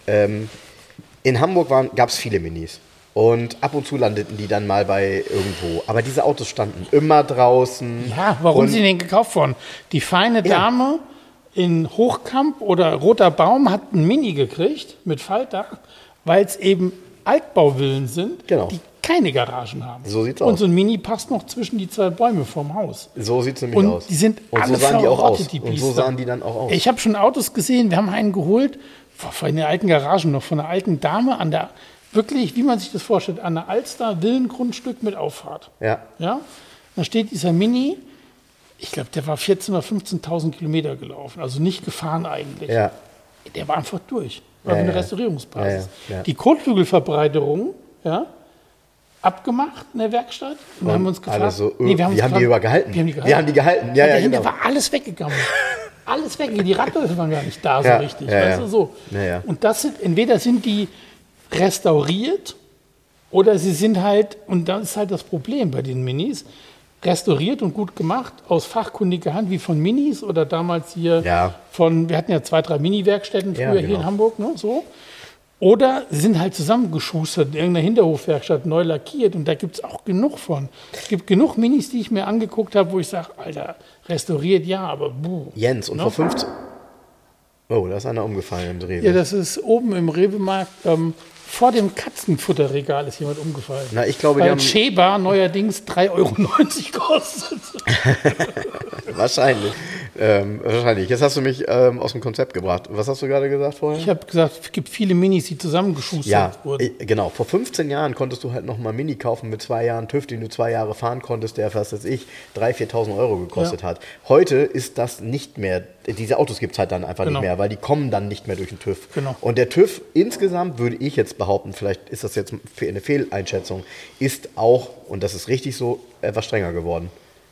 in Hamburg gab es viele Minis. Und ab und zu landeten die dann mal bei irgendwo. Aber diese Autos standen immer draußen. Ja, warum sind die denn gekauft worden? Die feine Dame in Hochkamp oder Roter Baum hat ein Mini gekriegt mit Faltdach, weil es eben Altbauvillen sind, die keine Garagen haben. So sieht's aus. Und so ein Mini passt noch zwischen die zwei Bäume vorm Haus. So sieht's nämlich aus. Die sind und alle so sahen die auch aus. Und so sahen die dann auch aus. Ich habe schon Autos gesehen, wir haben einen geholt, von den alten Garagen noch, von einer alten Dame wirklich, wie man sich das vorstellt, an der Alster, Villengrundstück mit Auffahrt. Ja. Da steht dieser Mini, ich glaube, der war 14.000 oder 15.000 Kilometer gelaufen, also nicht gefahren eigentlich. Ja. Der war einfach durch, war eine Restaurierungsbasis. Ja. Die Kotflügelverbreiterung, abgemacht in der Werkstatt. Und dann haben wir uns gefragt, wir haben die gehalten. Wir haben die gehalten. Ja, dahinter war alles weggegangen. Alles weg. Die Radläufe waren gar nicht da so richtig. Weißt du, so. Ja. Und entweder sind die restauriert oder sie sind halt, und das ist halt das Problem bei den Minis, restauriert und gut gemacht, aus fachkundiger Hand, wie von Minis oder damals hier wir hatten ja 2, 3 Mini-Werkstätten früher hier in Hamburg, ne, so. Oder sie sind halt zusammengeschustert in irgendeiner Hinterhofwerkstatt, neu lackiert und da gibt es auch genug von. Es gibt genug Minis, die ich mir angeguckt habe, wo ich sage, Alter, restauriert aber Jens, und vor 15... Oh, da ist einer umgefallen im Rewe. Ja, das ist oben im Rewe-Markt, vor dem Katzenfutterregal ist jemand umgefallen. Na, ich glaube, weil Sheba neuerdings 3,90 Euro kostet. Wahrscheinlich. Jetzt hast du mich aus dem Konzept gebracht. Was hast du gerade gesagt vorher? Ich habe gesagt, es gibt viele Minis, die zusammengeschustert wurden. Genau. Vor 15 Jahren konntest du halt noch mal Mini kaufen mit 2 Jahren TÜV, den du 2 Jahre fahren konntest, der, was weiß ich, 3.000, 4.000 Euro gekostet hat. Heute ist das nicht mehr, diese Autos gibt es halt dann einfach nicht mehr, weil die kommen dann nicht mehr durch den TÜV. Genau. Und der TÜV insgesamt, würde ich jetzt behaupten, vielleicht ist das jetzt eine Fehleinschätzung, ist auch, und das ist richtig so, etwas strenger geworden.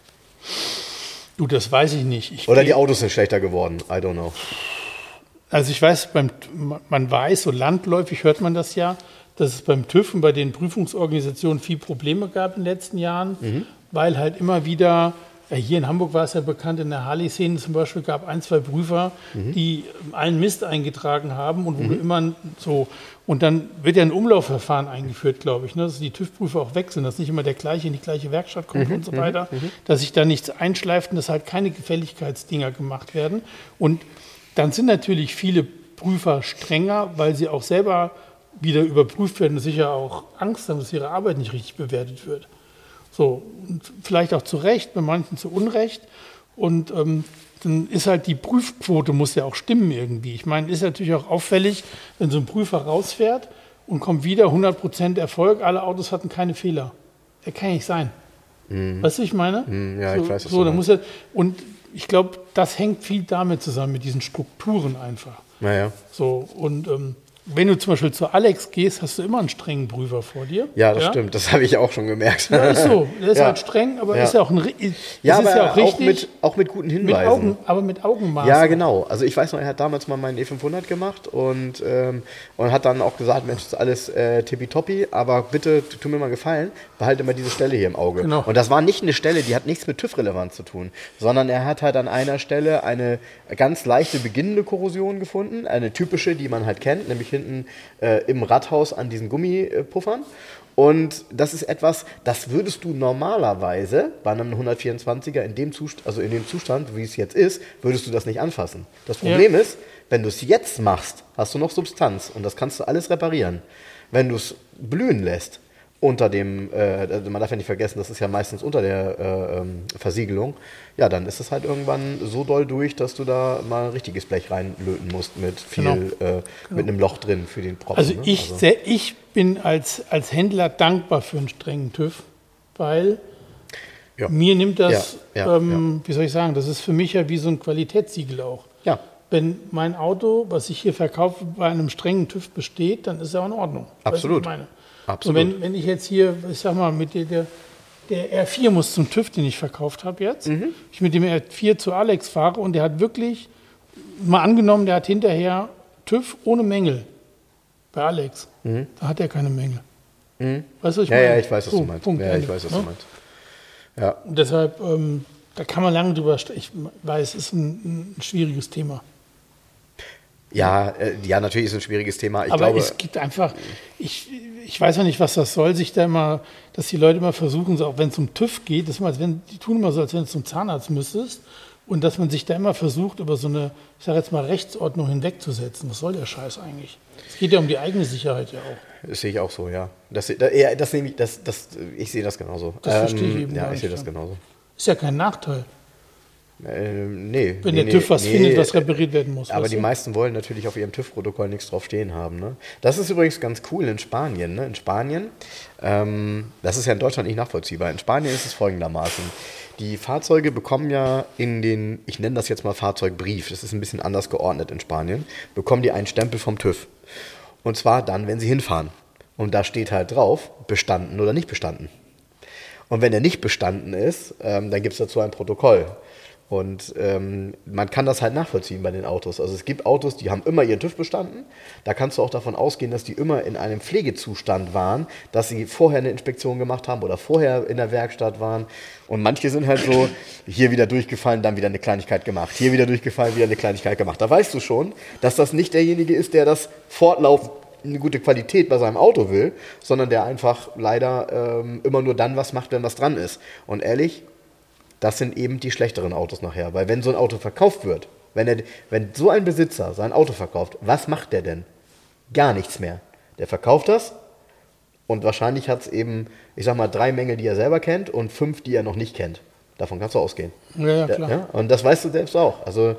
Du, das weiß ich nicht. Oder die Autos sind schlechter geworden, I don't know. Also ich weiß, man weiß, so landläufig hört man das ja, dass es beim TÜV und bei den Prüfungsorganisationen viel Probleme gab in den letzten Jahren, weil halt immer wieder, hier in Hamburg war es ja bekannt, in der Harley-Szene zum Beispiel gab 1, 2 Prüfer, die allen Mist eingetragen haben und wo du immer so, und dann wird ja ein Umlaufverfahren eingeführt, glaube ich, ne, dass die TÜV-Prüfer auch weg sind, dass nicht immer der gleiche in die gleiche Werkstatt kommt und so weiter, dass sich da nichts einschleift und dass halt keine Gefälligkeitsdinger gemacht werden. Und dann sind natürlich viele Prüfer strenger, weil sie auch selber wieder überprüft werden und sicher auch Angst haben, dass ihre Arbeit nicht richtig bewertet wird. So, und vielleicht auch zu Recht, bei manchen zu Unrecht. Und dann ist halt die Prüfquote muss ja auch stimmen irgendwie. Ich meine, ist natürlich auch auffällig, wenn so ein Prüfer rausfährt und kommt wieder 100% Erfolg, alle Autos hatten keine Fehler. Das kann ja nicht sein. Weißt du, was ich meine? Ja, ich weiß, was so, dann muss er, und ich glaube, das hängt viel damit zusammen, mit diesen Strukturen einfach. Naja. So, und wenn du zum Beispiel zu Alex gehst, hast du immer einen strengen Prüfer vor dir. Ja, das stimmt. Das habe ich auch schon gemerkt. Ja, ist so. Der ist halt streng, aber ist ja auch richtig. Auch mit guten Hinweisen. Aber mit Augenmaß. Ja, genau. Also ich weiß noch, er hat damals mal meinen E500 gemacht und hat dann auch gesagt, Mensch, das ist alles tippitoppi, aber bitte, tu mir mal einen Gefallen, behalte mal diese Stelle hier im Auge. Genau. Und das war nicht eine Stelle, die hat nichts mit TÜV-Relevanz zu tun, sondern er hat halt an einer Stelle eine ganz leichte beginnende Korrosion gefunden, eine typische, die man halt kennt, nämlich hinten im Radhaus an diesen Gummipuffern. Und das ist etwas, das würdest du normalerweise bei einem 124er in dem Zustand, wie es jetzt ist, würdest du das nicht anfassen. Das Problem ist, wenn du es jetzt machst, hast du noch Substanz und das kannst du alles reparieren. Wenn du es blühen lässt, unter dem, man darf ja nicht vergessen, das ist ja meistens unter der Versiegelung, ja, dann ist es halt irgendwann so doll durch, dass du da mal ein richtiges Blech reinlöten musst mit viel, mit einem Loch drin für den Propfen. Also ich bin als Händler dankbar für einen strengen TÜV, weil mir nimmt das, wie soll ich sagen, das ist für mich ja wie so ein Qualitätssiegel auch. Ja. Wenn mein Auto, was ich hier verkaufe, bei einem strengen TÜV besteht, dann ist es auch in Ordnung. Absolut. Weißt du, was ich meine? Absolut. Und wenn ich jetzt hier, ich sag mal, mit der R4 muss zum TÜV, den ich verkauft habe jetzt, ich mit dem R4 zu Alex fahre und der hat wirklich, mal angenommen, der hat hinterher TÜV ohne Mängel bei Alex. Da hat er keine Mängel. Weißt du, was ich meine? Ja, ich weiß, was du meinst. Punkt, ich weiß, was du meinst. Ja. Und deshalb, da kann man lange drüber sprechen. Ich weiß, es ist ein schwieriges Thema. Ja, natürlich ist es ein schwieriges Thema. Ich Aber glaube, es gibt einfach, ich weiß ja nicht, was das soll, dass die Leute immer versuchen, so, auch wenn es um TÜV geht, die tun immer so, als wenn du zum Zahnarzt müsstest und dass man sich da immer versucht, über so eine, ich sage jetzt mal, Rechtsordnung hinwegzusetzen. Was soll der Scheiß eigentlich? Es geht ja um die eigene Sicherheit ja auch. Das sehe ich auch so, ja. Ich sehe das genauso. Das verstehe ich eben. Ja, ich sehe das genauso. Ist ja kein Nachteil. Nee. Wenn der TÜV was findet, was repariert werden muss. Aber die meisten wollen natürlich auf ihrem TÜV-Protokoll nichts drauf stehen haben. Ne? Das ist übrigens ganz cool in Spanien. Ne? In Spanien, das ist ja in Deutschland nicht nachvollziehbar. In Spanien ist es folgendermaßen. Die Fahrzeuge bekommen ja ich nenne das jetzt mal Fahrzeugbrief, das ist ein bisschen anders geordnet in Spanien, bekommen die einen Stempel vom TÜV. Und zwar dann, wenn sie hinfahren. Und da steht halt drauf, bestanden oder nicht bestanden. Und wenn er nicht bestanden ist, dann gibt es dazu ein Protokoll. Und man kann das halt nachvollziehen bei den Autos. Also es gibt Autos, die haben immer ihren TÜV bestanden. Da kannst du auch davon ausgehen, dass die immer in einem Pflegezustand waren, dass sie vorher eine Inspektion gemacht haben oder vorher in der Werkstatt waren. Und manche sind halt so, hier wieder durchgefallen, dann wieder eine Kleinigkeit gemacht. Hier wieder durchgefallen, wieder eine Kleinigkeit gemacht. Da weißt du schon, dass das nicht derjenige ist, der das fortlaufend eine gute Qualität bei seinem Auto will, sondern der einfach leider immer nur dann was macht, wenn was dran ist. Und ehrlich, das sind eben die schlechteren Autos nachher. Weil wenn so ein Auto verkauft wird, wenn so ein Besitzer sein Auto verkauft, was macht der denn? Gar nichts mehr. Der verkauft das und wahrscheinlich hat es eben, ich sag mal, 3 Mängel, die er selber kennt und 5, die er noch nicht kennt. Davon kannst du ausgehen. Ja, klar. Ja? Und das weißt du selbst auch. Also,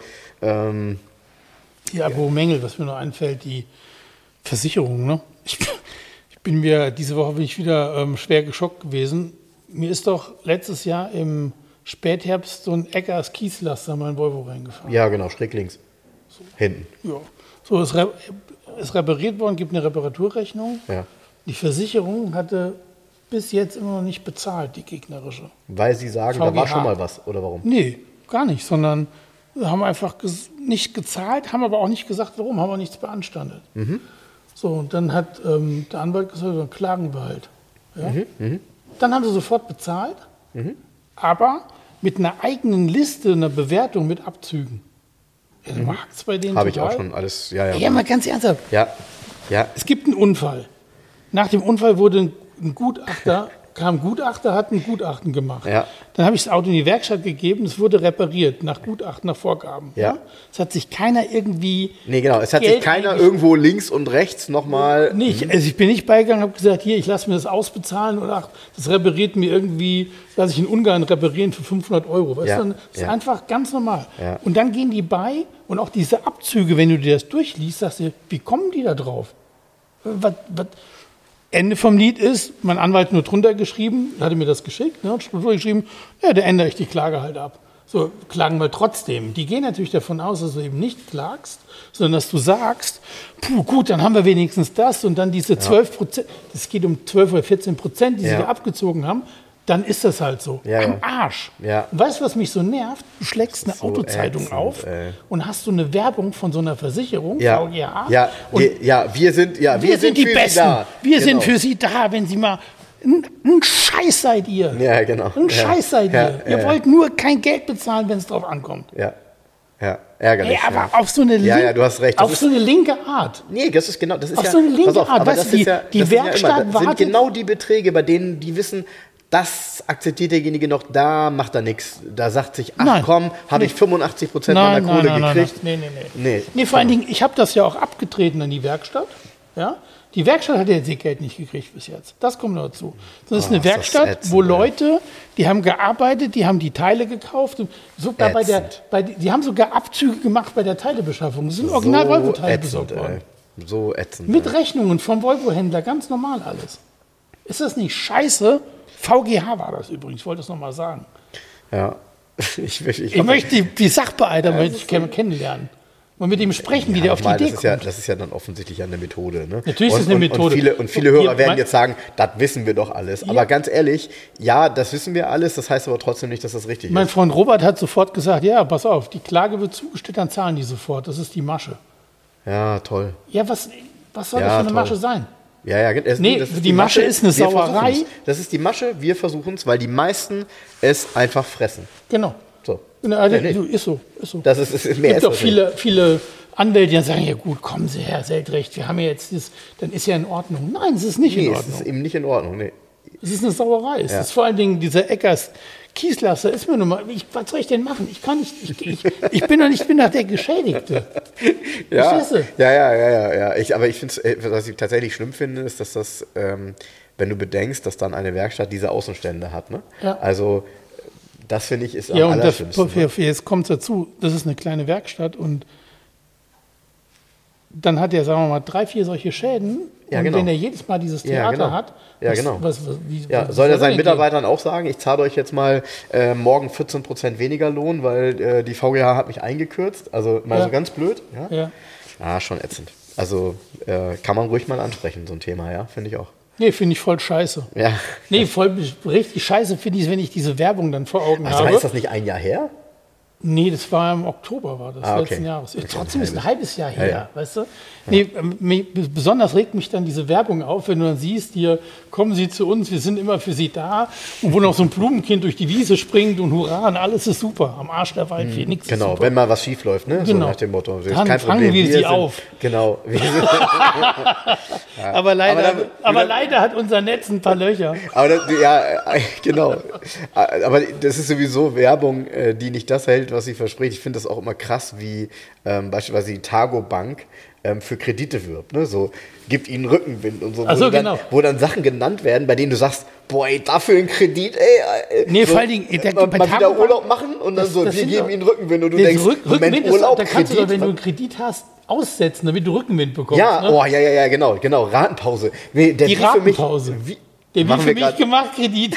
wo Mängel, was mir noch einfällt, die Versicherung. Ne? Diese Woche bin ich wieder schwer geschockt gewesen. Mir ist doch letztes Jahr im Spätherbst so ein Eckers Kieslaster mal in Volvo reingefahren. Ja, genau, schräg links. So. Hinten. Ja. So, ist repariert worden, gibt eine Reparaturrechnung. Ja. Die Versicherung hatte bis jetzt immer noch nicht bezahlt, die gegnerische. Weil sie sagen, VGH. Da war schon mal was, oder warum? Nee, gar nicht, sondern haben einfach nicht gezahlt, haben aber auch nicht gesagt, warum, haben auch nichts beanstandet. So, und dann hat der Anwalt gesagt, dann klagen wir halt. Ja? Dann haben sie sofort bezahlt, aber mit einer eigenen Liste, einer Bewertung mit Abzügen. Ja, du magst bei denen habe ich auch schon alles, Ja, mal ganz ernsthaft. Ja. Es gibt einen Unfall. Nach dem Unfall wurde ein Gutachter hat ein Gutachten gemacht. Ja. Dann habe ich das Auto in die Werkstatt gegeben, es wurde repariert, nach Gutachten, nach Vorgaben. Ja. Es hat sich keiner irgendwie... Nee, genau, es hat sich keiner irgendwo links und rechts nochmal... Nicht, also ich bin nicht beigegangen, habe gesagt, hier, ich lasse mir das ausbezahlen oder das repariert mir irgendwie, lasse ich in Ungarn reparieren für 500 €. Weißt du? Das ist einfach ganz normal. Ja. Und dann gehen die bei und auch diese Abzüge, wenn du dir das durchliest, sagst du, wie kommen die da drauf? Was Ende vom Lied ist, mein Anwalt nur drunter geschrieben, hatte mir das geschickt, hat drunter geschrieben, ja, da ändere ich die Klage halt ab. So, klagen wir trotzdem. Die gehen natürlich davon aus, dass du eben nicht klagst, sondern dass du sagst, puh, gut, dann haben wir wenigstens das und dann diese 12%, es geht um 12 oder 14%, die sie da abgezogen haben, dann ist das halt so. Am Arsch. Ja. Und weißt du, was mich so nervt? Du schlägst eine Autozeitung auf und hast so eine Werbung von so einer Versicherung, VGH. Wir sind die für Besten. Sie da. Wir sind für Sie da, wenn Sie mal... Ein Scheiß seid ihr. Ja, genau. Ein Scheiß seid ihr. Ihr wollt nur kein Geld bezahlen, wenn es drauf ankommt. Ja, ärgerlich. Ey, aber auf so eine du hast recht. Auf so eine linke Art. Nee, das ist genau, das ist auf so eine linke Art. Weißt du, die Werkstatt das sind genau die Beträge, bei denen die wissen, das akzeptiert derjenige noch, da macht er nichts. Da sagt sich, komm, habe ich 85% meiner Kohle gekriegt. Nee, vor allen Dingen, ich habe das ja auch abgetreten an die Werkstatt. Ja? Die Werkstatt hat ja das Geld nicht gekriegt bis jetzt. Das kommt noch dazu. Das ist eine Werkstatt, wo Leute, die haben gearbeitet, die haben die Teile gekauft. Sogar die haben sogar Abzüge gemacht bei der Teilebeschaffung. Das sind original Volvo-Teile besorgt worden. So ätzend. Mit Rechnungen vom Volvo-Händler, ganz normal alles. Ist das nicht scheiße? VGH war das übrigens, ich wollte das nochmal sagen. Ja. Ich möchte die Sachbearbeiter kennenlernen. Und mit ihm sprechen, wie der auf die Idee kommt. Das ist ja dann offensichtlich eine Methode. Ne? Natürlich ist es eine Methode. Und viele Hörer werden jetzt sagen, das wissen wir doch alles. Aber ganz ehrlich, das wissen wir alles, das heißt aber trotzdem nicht, dass das richtig ist. Mein Freund Robert hat sofort gesagt, ja, pass auf, die Klage wird zugestellt, dann zahlen die sofort. Das ist die Masche. Ja, toll. Ja, was soll das für eine Masche sein? Die Masche ist eine Sauerei. Das ist die Masche, wir versuchen es, weil die meisten es einfach fressen. Genau. So. Ist so. Das ist mehr. Es gibt auch viele Anwälte, die sagen, ja gut, kommen Sie her, Sie haben recht, wir haben ja jetzt das, dann ist ja in Ordnung. Nein, es ist nicht in Ordnung. Es ist eben nicht in Ordnung, nee. Es ist eine Sauerei. Es ist vor allen Dingen dieser Eckers Kieslasser, ist mir nun mal, was soll ich denn machen? Ich kann nicht, ich bin doch der Geschädigte. Verstehst du? Ja. Aber ich finde es, was ich tatsächlich schlimm finde, ist, dass das, wenn du bedenkst, dass dann eine Werkstatt diese Außenstände hat, ne? Ja. Also, das finde ich ist am allerschlimmsten. Jetzt kommt es dazu, das ist eine kleine Werkstatt und dann hat er, sagen wir mal, 3, 4 solche Schäden. Und wenn er jedes Mal dieses Theater hat, soll er seinen Mitarbeitern auch sagen, ich zahle euch jetzt mal morgen 14% weniger Lohn, weil die VGH hat mich eingekürzt. Also mal so ganz blöd. Schon ätzend. Also kann man ruhig mal ansprechen, so ein Thema, finde ich auch. Nee, finde ich voll scheiße. Ja. Nee, voll richtig scheiße finde ich, wenn ich diese Werbung dann vor Augen habe. Ist das nicht ein Jahr her? Nee, das war im Oktober, letzten Jahres. Trotzdem ist ein halbes Jahr her, weißt du? Nee, besonders regt mich dann diese Werbung auf, wenn du dann siehst, hier, kommen Sie zu uns, wir sind immer für Sie da. Und wo noch so ein Blumenkind durch die Wiese springt und hurra, und alles ist super. Am Arsch der Wald, nichts ist super. Wenn mal was schief läuft, ne? Genau. So nach dem Motto. Dann kein fangen wir sie auf. Genau. Aber leider hat unser Netz ein paar Löcher. Genau. Aber das ist sowieso Werbung, die nicht das hält, was sie verspricht. Ich finde das auch immer krass, wie beispielsweise die Targo Bank für Kredite wirbt. Ne? So, gibt ihnen Rückenwind und so. Wo dann Sachen genannt werden, bei denen du sagst, boah, ey, dafür ein Kredit, ey. Nee, vor allen Dingen, mal wieder Urlaub machen und dann wir geben ihnen Rückenwind. Und du denkst, Moment, Urlaub, da kannst du doch, wenn du einen Kredit hast, aussetzen, damit du Rückenwind bekommst. Ja, ne? Genau. Ratenpause. Die Ratenpause. Der wie für mich gemacht, Kredit.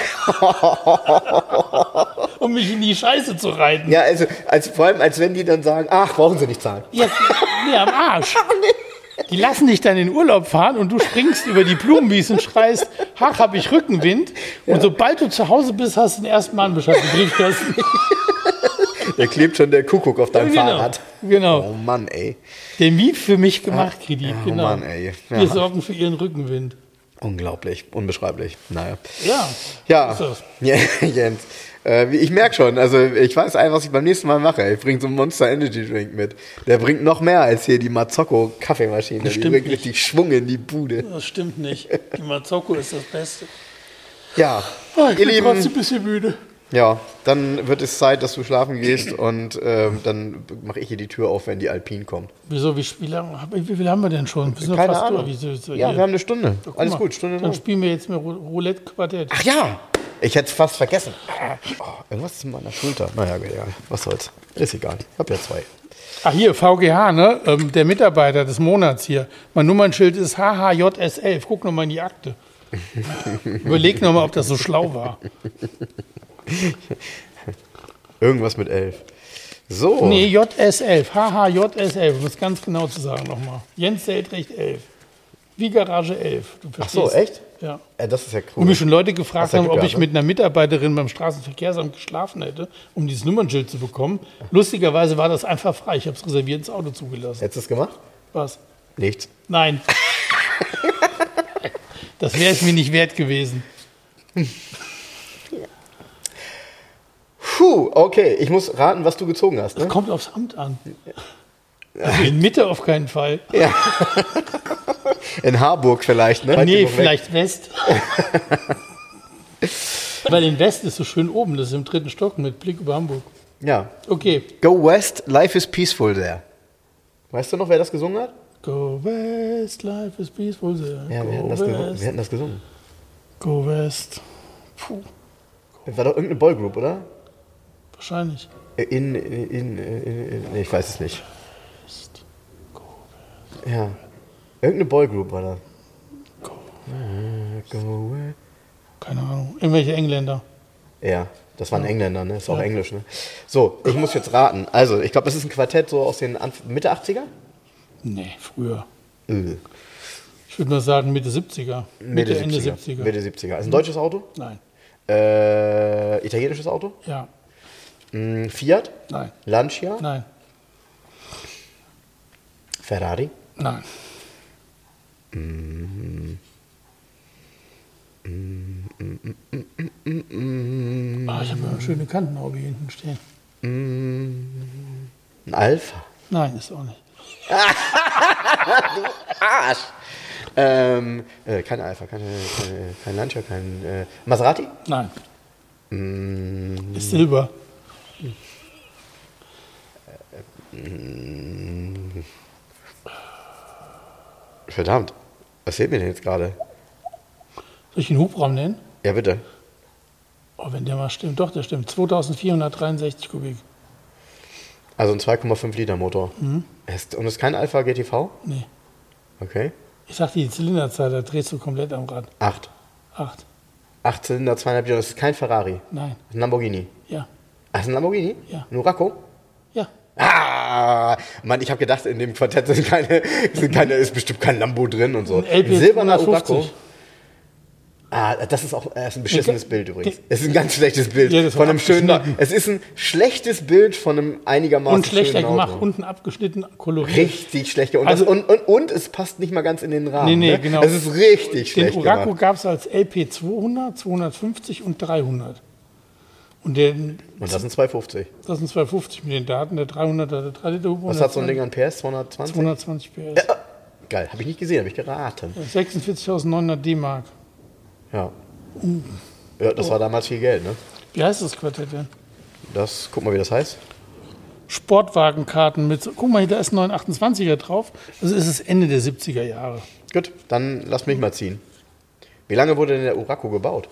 Um mich in die Scheiße zu reiten. Ja, vor allem, als wenn die dann sagen, ach, brauchen sie nicht zahlen. Ja, nee, am Arsch. Die lassen dich dann in den Urlaub fahren und du springst über die Blumenwiese und schreist, ach, hab ich Rückenwind. Und sobald du zu Hause bist, hast du den ersten Mahnbescheid im Briefkasten. Da klebt schon der Kuckuck auf deinem Fahrrad. Genau. Oh Mann, ey. Der wie für mich gemacht, Kredit, genau. Oh Mann, ey. Ja. Wir sorgen für ihren Rückenwind. Unglaublich, unbeschreiblich. Naja. Ja. Jens. Ich merke schon, also ich weiß einfach, was ich beim nächsten Mal mache. Ich bringe so einen Monster Energy Drink mit. Der bringt noch mehr als hier die Mazzocco Kaffeemaschine. Die bringt richtig Schwung in die Bude. Das stimmt nicht. Die Mazzocco ist das Beste. Ja, ich bin trotzdem ein bisschen müde. Ja, dann wird es Zeit, dass du schlafen gehst und dann mache ich hier die Tür auf, wenn die Alpine kommt. Wieso? Wie viel haben wir denn schon? Wir sind Keine Ahnung. Wir haben eine Stunde. Ja, alles gut, Stunde Dann spielen wir jetzt mehr Roulette-Quartett. Ach ja, ich hätte es fast vergessen. Irgendwas ist in meiner Schulter. Naja, egal. Was soll's. Ist egal. Ich habe ja 2. Ach hier, VGH, ne? Der Mitarbeiter des Monats hier. Mein Nummernschild ist HHJS11. Guck nochmal in die Akte. Überleg nochmal, ob das so schlau war. Irgendwas mit 11. So. Nee, JS11. Haha, JS11. Um es ganz genau zu sagen nochmal. Jens Seltrecht 11. Wie Garage 11. Du Ach so, echt? Ja. Das ist ja cool. Und mich schon Leute gefragt haben, ob ich ne? mit einer Mitarbeiterin beim Straßenverkehrsamt geschlafen hätte, um dieses Nummernschild zu bekommen. Lustigerweise war das einfach frei. Ich habe es reserviert ins Auto zugelassen. Hättest du es gemacht? Was? Nichts. Nein. Das wäre es mir nicht wert gewesen. Puh, okay. Ich muss raten, was du gezogen hast. Ne? Das kommt aufs Amt an. Also in Mitte auf keinen Fall. Ja. In Harburg vielleicht, ne? Nee, vielleicht West. Weil in West ist so schön oben, das ist im 3. Stock mit Blick über Hamburg. Ja. Okay. Go West, life is peaceful there. Weißt du noch, wer das gesungen hat? Go West, life is peaceful there. Ja, wir hatten das gesungen. Go West. Puh. Das war doch irgendeine Boygroup, oder? Wahrscheinlich. Nee, ich weiß es nicht. Ja. Irgendeine Boygroup war das. Go West. Keine Ahnung. Irgendwelche Engländer. Ja, das waren Engländer, ne? Ist auch Englisch, ne? So, ich muss jetzt raten. Also, ich glaube, das ist ein Quartett so aus den Mitte 80er? Nee, früher. Ich würde mal sagen Mitte 70er. Mitte, Ende 70er. Mitte 70er. Ist ein deutsches Auto? Nein. Italienisches Auto? Ja. Fiat? Nein. Lancia? Nein. Ferrari? Nein. Ich habe eine schöne Kantenhaube hier hinten stehen. Ein Alpha? Nein, ist auch nicht. Arsch! Kein Alpha, kein Lancia, kein Maserati? Nein. Ist Silber. Verdammt, was fehlt mir denn jetzt gerade? Soll ich den Hubraum nennen? Ja, bitte. Oh, wenn der mal stimmt. Doch, der stimmt. 2463 Kubik. Also ein 2,5 Liter Motor. Und es ist kein Alpha GTV? Nee. Okay. Ich sag die Zylinderzahl, da drehst du komplett am Rad. 8. 8. 8 Zylinder, 2,5 Liter, das ist kein Ferrari. Nein. Das ist ein Lamborghini. Ja. Ach, das ist ein Lamborghini? Ja. Ein Urraco? Ja. Ah, Mann, ich habe gedacht, in dem Quartett ist bestimmt kein Lambo drin und so. Ein LP silberner 250. Urraco. Das ist auch ein beschissenes Bild übrigens. Es ist ein ganz schlechtes Bild. Ja, das von war einem schönen. Es ist ein schlechtes Bild von einem einigermaßen Und schlechter schönen gemacht, Auto. unten abgeschnitten, koloriert. Richtig schlecht. Und, Also- und es passt nicht mal ganz in den Rahmen. Nee, ne? genau. Es ist richtig schlecht Den Urraco gemacht. gab es als LP 200, 250 und 300. Und Und das sind 250. das sind 250 mit den Daten. Der 300 hatte 3 Liter Hubraum. Was hat so ein Ding an PS? 220? 220 PS. Geil, habe ich nicht gesehen, habe ich geraten. 46.900 D-Mark. Ja. Ja, das war damals viel Geld, ne? Wie heißt das Quartett denn? Guck mal, wie das heißt. Sportwagenkarten mit, guck mal, da ist ein 928er drauf. Also ist es Ende der 70er Jahre. Gut, dann lass mich mal ziehen. Wie lange wurde denn der Urraco gebaut?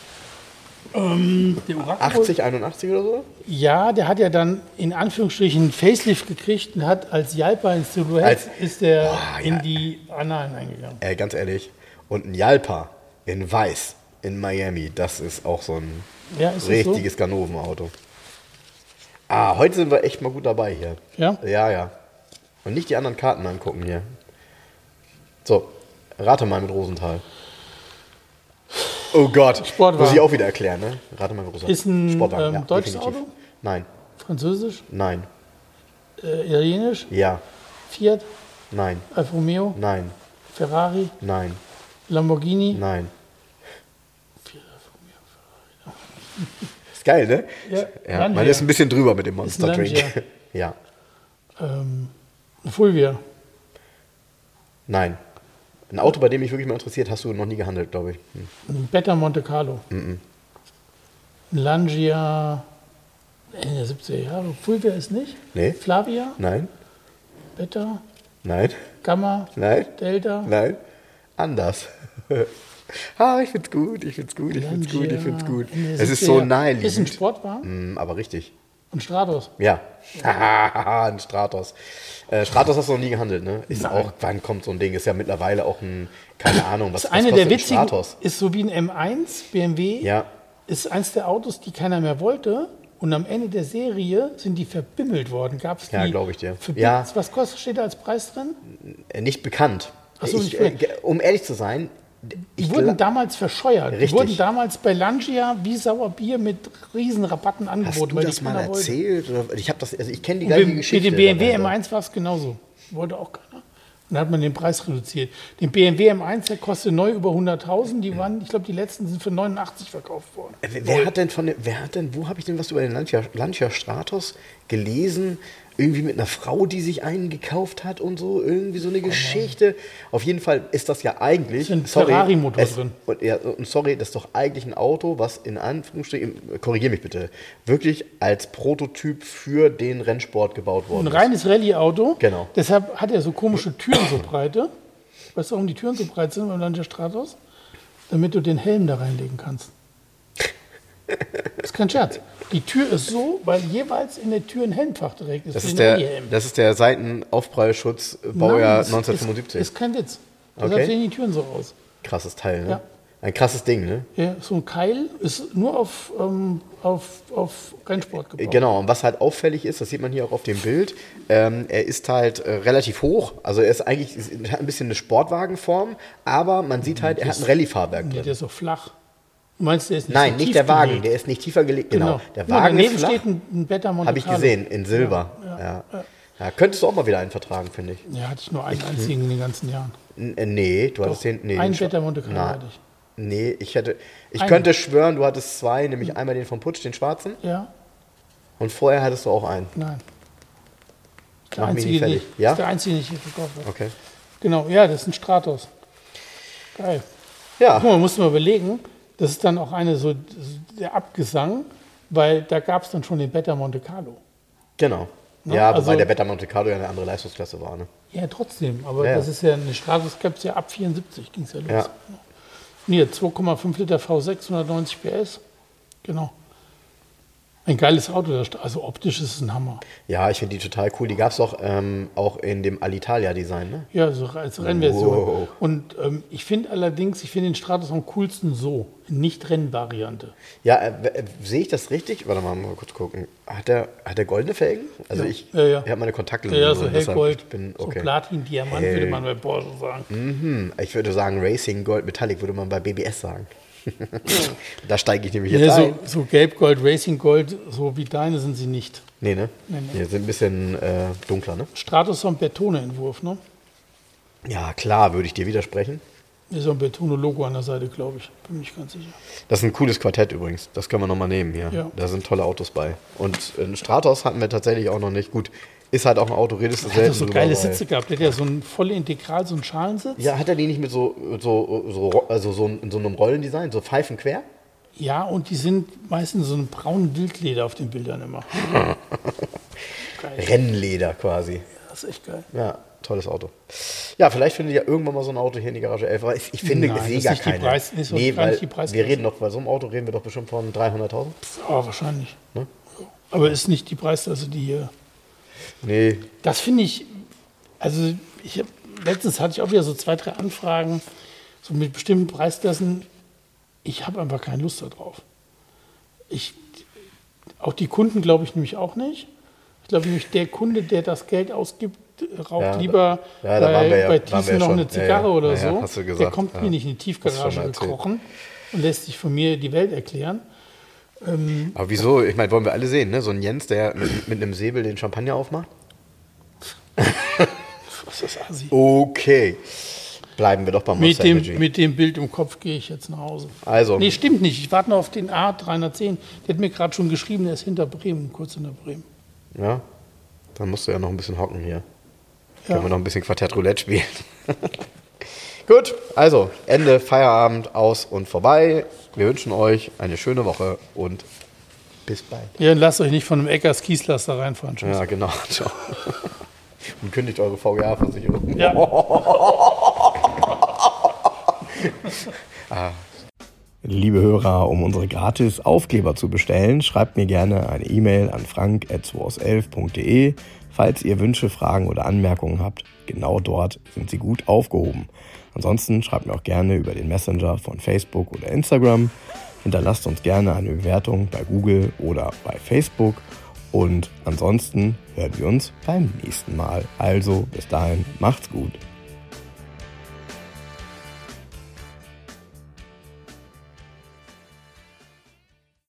Der Urraco, 80, 81 oder so? ja, der hat ja dann in Anführungsstrichen einen Facelift gekriegt und hat als Jalpa in Silhouette ist der in die Annalen eingegangen. Ganz ehrlich. Und ein Jalpa in weiß in Miami, das ist auch so ein Ja, ist das richtiges Ganovenauto. Heute sind wir echt mal gut dabei hier. Ja? Ja. Und nicht die anderen Karten angucken hier. So, rate mal mit Rosenthal. Oh Gott, Sportwagen. muss ich auch wieder erklären, ne? Rate mal mit Rosenthal. Ist ein Sportwagen, deutsches definitiv. Auto? Nein, Französisch? nein, Italienisch? ja, Fiat? nein, Alfa Romeo? nein, Ferrari? nein, Lamborghini? nein. Ist geil, ne? Ja, Man Lancia. ist ein bisschen drüber mit dem Monster Ist ein Drink. Lancia. Ja, Fulvia? nein. Ein Auto, bei dem mich wirklich mal interessiert, hast du noch nie gehandelt, glaube ich. Ein Beta Monte Carlo? Ein Lancia Ende der 70er Jahre? Fulvia ist nicht? Nee. Flavia? Nein, Beta? nein, Gamma? nein, Delta? nein. Anders. Ich find's gut. Ende der Es ist 70er so Jahre. naheliegend. Ist ein Sportwagen? Aber richtig. Ein Stratos? Ja. Ein Stratos. Stratos hast du noch nie gehandelt, ne? Ist auch, wann kommt so ein Ding? Ist ja mittlerweile auch ein, keine Ahnung, was Eine kostet der ein witzigen Stratos? ist so wie ein M1 BMW. Ja. Ist eins der Autos, die keiner mehr wollte. Und am Ende der Serie sind die verbimmelt worden. Gab's die? Ja, glaube ich dir. Ja. Was steht da als Preis drin? Nicht bekannt. Achso, um ehrlich zu sein, die wurden damals verscheuert. Richtig. Die wurden damals bei Langia wie Sauerbier mit riesen Rabatten angeboten. Hast du das mal erzählt? Ich kenne die gleiche Geschichte. Mit dem BMW M1 war es genauso. Wollte auch keiner. Und dann hat man den Preis reduziert. Den BMW M1, der kostet neu über 100.000. Die waren, ich glaube, die letzten sind für 89 verkauft worden. Wo habe ich denn was über den Lancia Stratos gelesen? Irgendwie mit einer Frau, die sich einen gekauft hat und so, irgendwie so eine Geschichte. Auf jeden Fall ist das ja eigentlich... Da ist ein Ferrari-Motor drin. Sorry, das ist doch eigentlich ein Auto, was in Anführungsstrichen, korrigiere mich bitte, wirklich als Prototyp für den Rennsport gebaut worden ist. Ein reines Rallye-Auto. Genau. Deshalb hat er so komische Türen so breite. Weißt du, warum die Türen so breit sind beim Lancia Stratos? Damit du den Helm da reinlegen kannst. Das ist kein Scherz. Die Tür ist so, weil jeweils in der Tür ein Helmfach direkt ist. Das ist der Seitenaufprallschutz, Baujahr 1975. Ist kein Witz. Deshalb sehen die Türen so aus. Krasses Teil, ne? Ja. Ein krasses Ding, ne? Ja, so ein Keil ist nur auf Rennsport gebaut. Genau, und was halt auffällig ist, das sieht man hier auch auf dem Bild, er ist halt relativ hoch, also er hat ein bisschen eine Sportwagenform, aber man sieht halt, er hat ein Rallye-Fahrwerk drin. Der ist auch flach. Du meinst, der ist nicht Nein, so nicht tief der Wagen, gelegt. der ist nicht tiefer gelegt. Genau. Der Wagen Wagen ist flach. Daneben steht ein Beta Monte Carlo. Habe ich gesehen, in Silber. Ja, könnttöst du auch mal wieder einen vertragen, finde ich. Ja, hatte ich nur einen einzigen in den ganzen Jahren. Nee, du hattest den... Nee, einen Beta Monte Carlo hatte ich. Nee, ich könnte schwören, du hattest zwei, nämlich einmal den vom Putsch, den schwarzen. Ja. Und vorher hattest du auch einen. Nein. Mach mich nicht fertig. Ja? Das ist der einzige, den ich hier verkauft habe. Okay. Genau, ja, das ist ein Stratos. Geil. Ja. Guck mal, musst du mal überlegen, das ist dann auch der Abgesang, weil da gab es dann schon den Beta Monte Carlo. Genau. Ne? Ja, wobei der Beta Monte Carlo ja eine andere Leistungsklasse war, ne? Ja, trotzdem. Aber das ist ja eine Stratos, gab es ja ab 74, ging es ja los. Ja. Hier, 2,5 Liter V6, 190 PS. Genau. Ein geiles Auto, also optisch ist es ein Hammer. Ja, ich finde die total cool. Die gab es auch in dem Alitalia-Design, ne? Ja, so als Rennversion. Wow. Und ich finde den Stratos am coolsten so, nicht Rennvariante. Ja, sehe ich das richtig? Warte mal kurz gucken. Hat der goldene Felgen? Also ich habe meine Kontaktlinsen. Ja, so hellgold, okay. so Platin-Diamant würde man bei Porsche sagen. Mhm. Ich würde sagen Racing Gold Metallic würde man bei BBS sagen. Da steige ich nämlich jetzt ein. So Gelb-Gold, Racing-Gold, so wie deine sind sie nicht. Nee, ne? Nee. Die sind ein bisschen dunkler, ne? Stratos ist so ein Bertone-Entwurf, ne? Ja, klar, würde ich dir widersprechen. Ist so ein Bertone-Logo an der Seite, glaube ich. Bin mich ganz sicher. Das ist ein cooles Quartett übrigens. Das können wir nochmal nehmen hier. Ja. Da sind tolle Autos bei. Und einen Stratos hatten wir tatsächlich auch noch nicht. Gut, ist halt auch ein Auto, redest du selten. Der hat so geile Sitze gehabt. Der hat ja so ein voll integral, so einen Schalensitz. Ja, hat er die nicht mit so in so einem Rollendesign, so Pfeifen quer? Ja, und die sind meistens so ein braunen Wildleder auf den Bildern immer. Rennleder quasi. Ja, das ist echt geil. Ja, tolles Auto. Ja, vielleicht findet ihr irgendwann mal so ein Auto hier in die Garage 11. Aber ich finde, ich sehe gar keine. Wir reden doch, bei so einem Auto reden wir doch bestimmt von 300.000. Ja, wahrscheinlich. Ne? Aber ist nicht die Preisklasse, die hier... Nee. Das finde ich, also letztens hatte ich auch wieder so 2, 3 Anfragen, so mit bestimmten Preisklassen. Ich habe einfach keine Lust darauf. Auch die Kunden glaube ich nämlich auch nicht. Ich glaube nämlich, der Kunde, der das Geld ausgibt, raucht lieber bei Thyssen noch eine Zigarre oder so. Hast du gesagt. Der kommt mir nicht in die Tiefgarage gekrochen und lässt sich von mir die Welt erklären. Aber wieso? Ich meine, wollen wir alle sehen, ne? So ein Jens, der mit einem Säbel den Champagner aufmacht? Was ist das Assi? Okay. Bleiben wir doch beim Monster Energy. Mit dem Bild im Kopf gehe ich jetzt nach Hause. Also. Nee, stimmt nicht. Ich warte noch auf den A310. Der hat mir gerade schon geschrieben, der ist hinter Bremen, kurz hinter Bremen. Ja, dann musst du ja noch ein bisschen hocken hier. Können wir noch ein bisschen Quartett Roulette spielen. Gut, also Ende, Feierabend, aus und vorbei. Wir wünschen euch eine schöne Woche und bis bald. Ja, und lasst euch nicht von einem Eckers Kieslaster reinfahren. Tschüss. Ja, genau. Ciao. Und kündigt eure VGA-Versicherung. Ja. Liebe Hörer, um unsere gratis Aufkleber zu bestellen, schreibt mir gerne eine E-Mail an frank@2aus11.de. Falls ihr Wünsche, Fragen oder Anmerkungen habt, genau dort sind sie gut aufgehoben. Ansonsten schreibt mir auch gerne über den Messenger von Facebook oder Instagram. Hinterlasst uns gerne eine Bewertung bei Google oder bei Facebook. Und ansonsten hören wir uns beim nächsten Mal. Also bis dahin, macht's gut.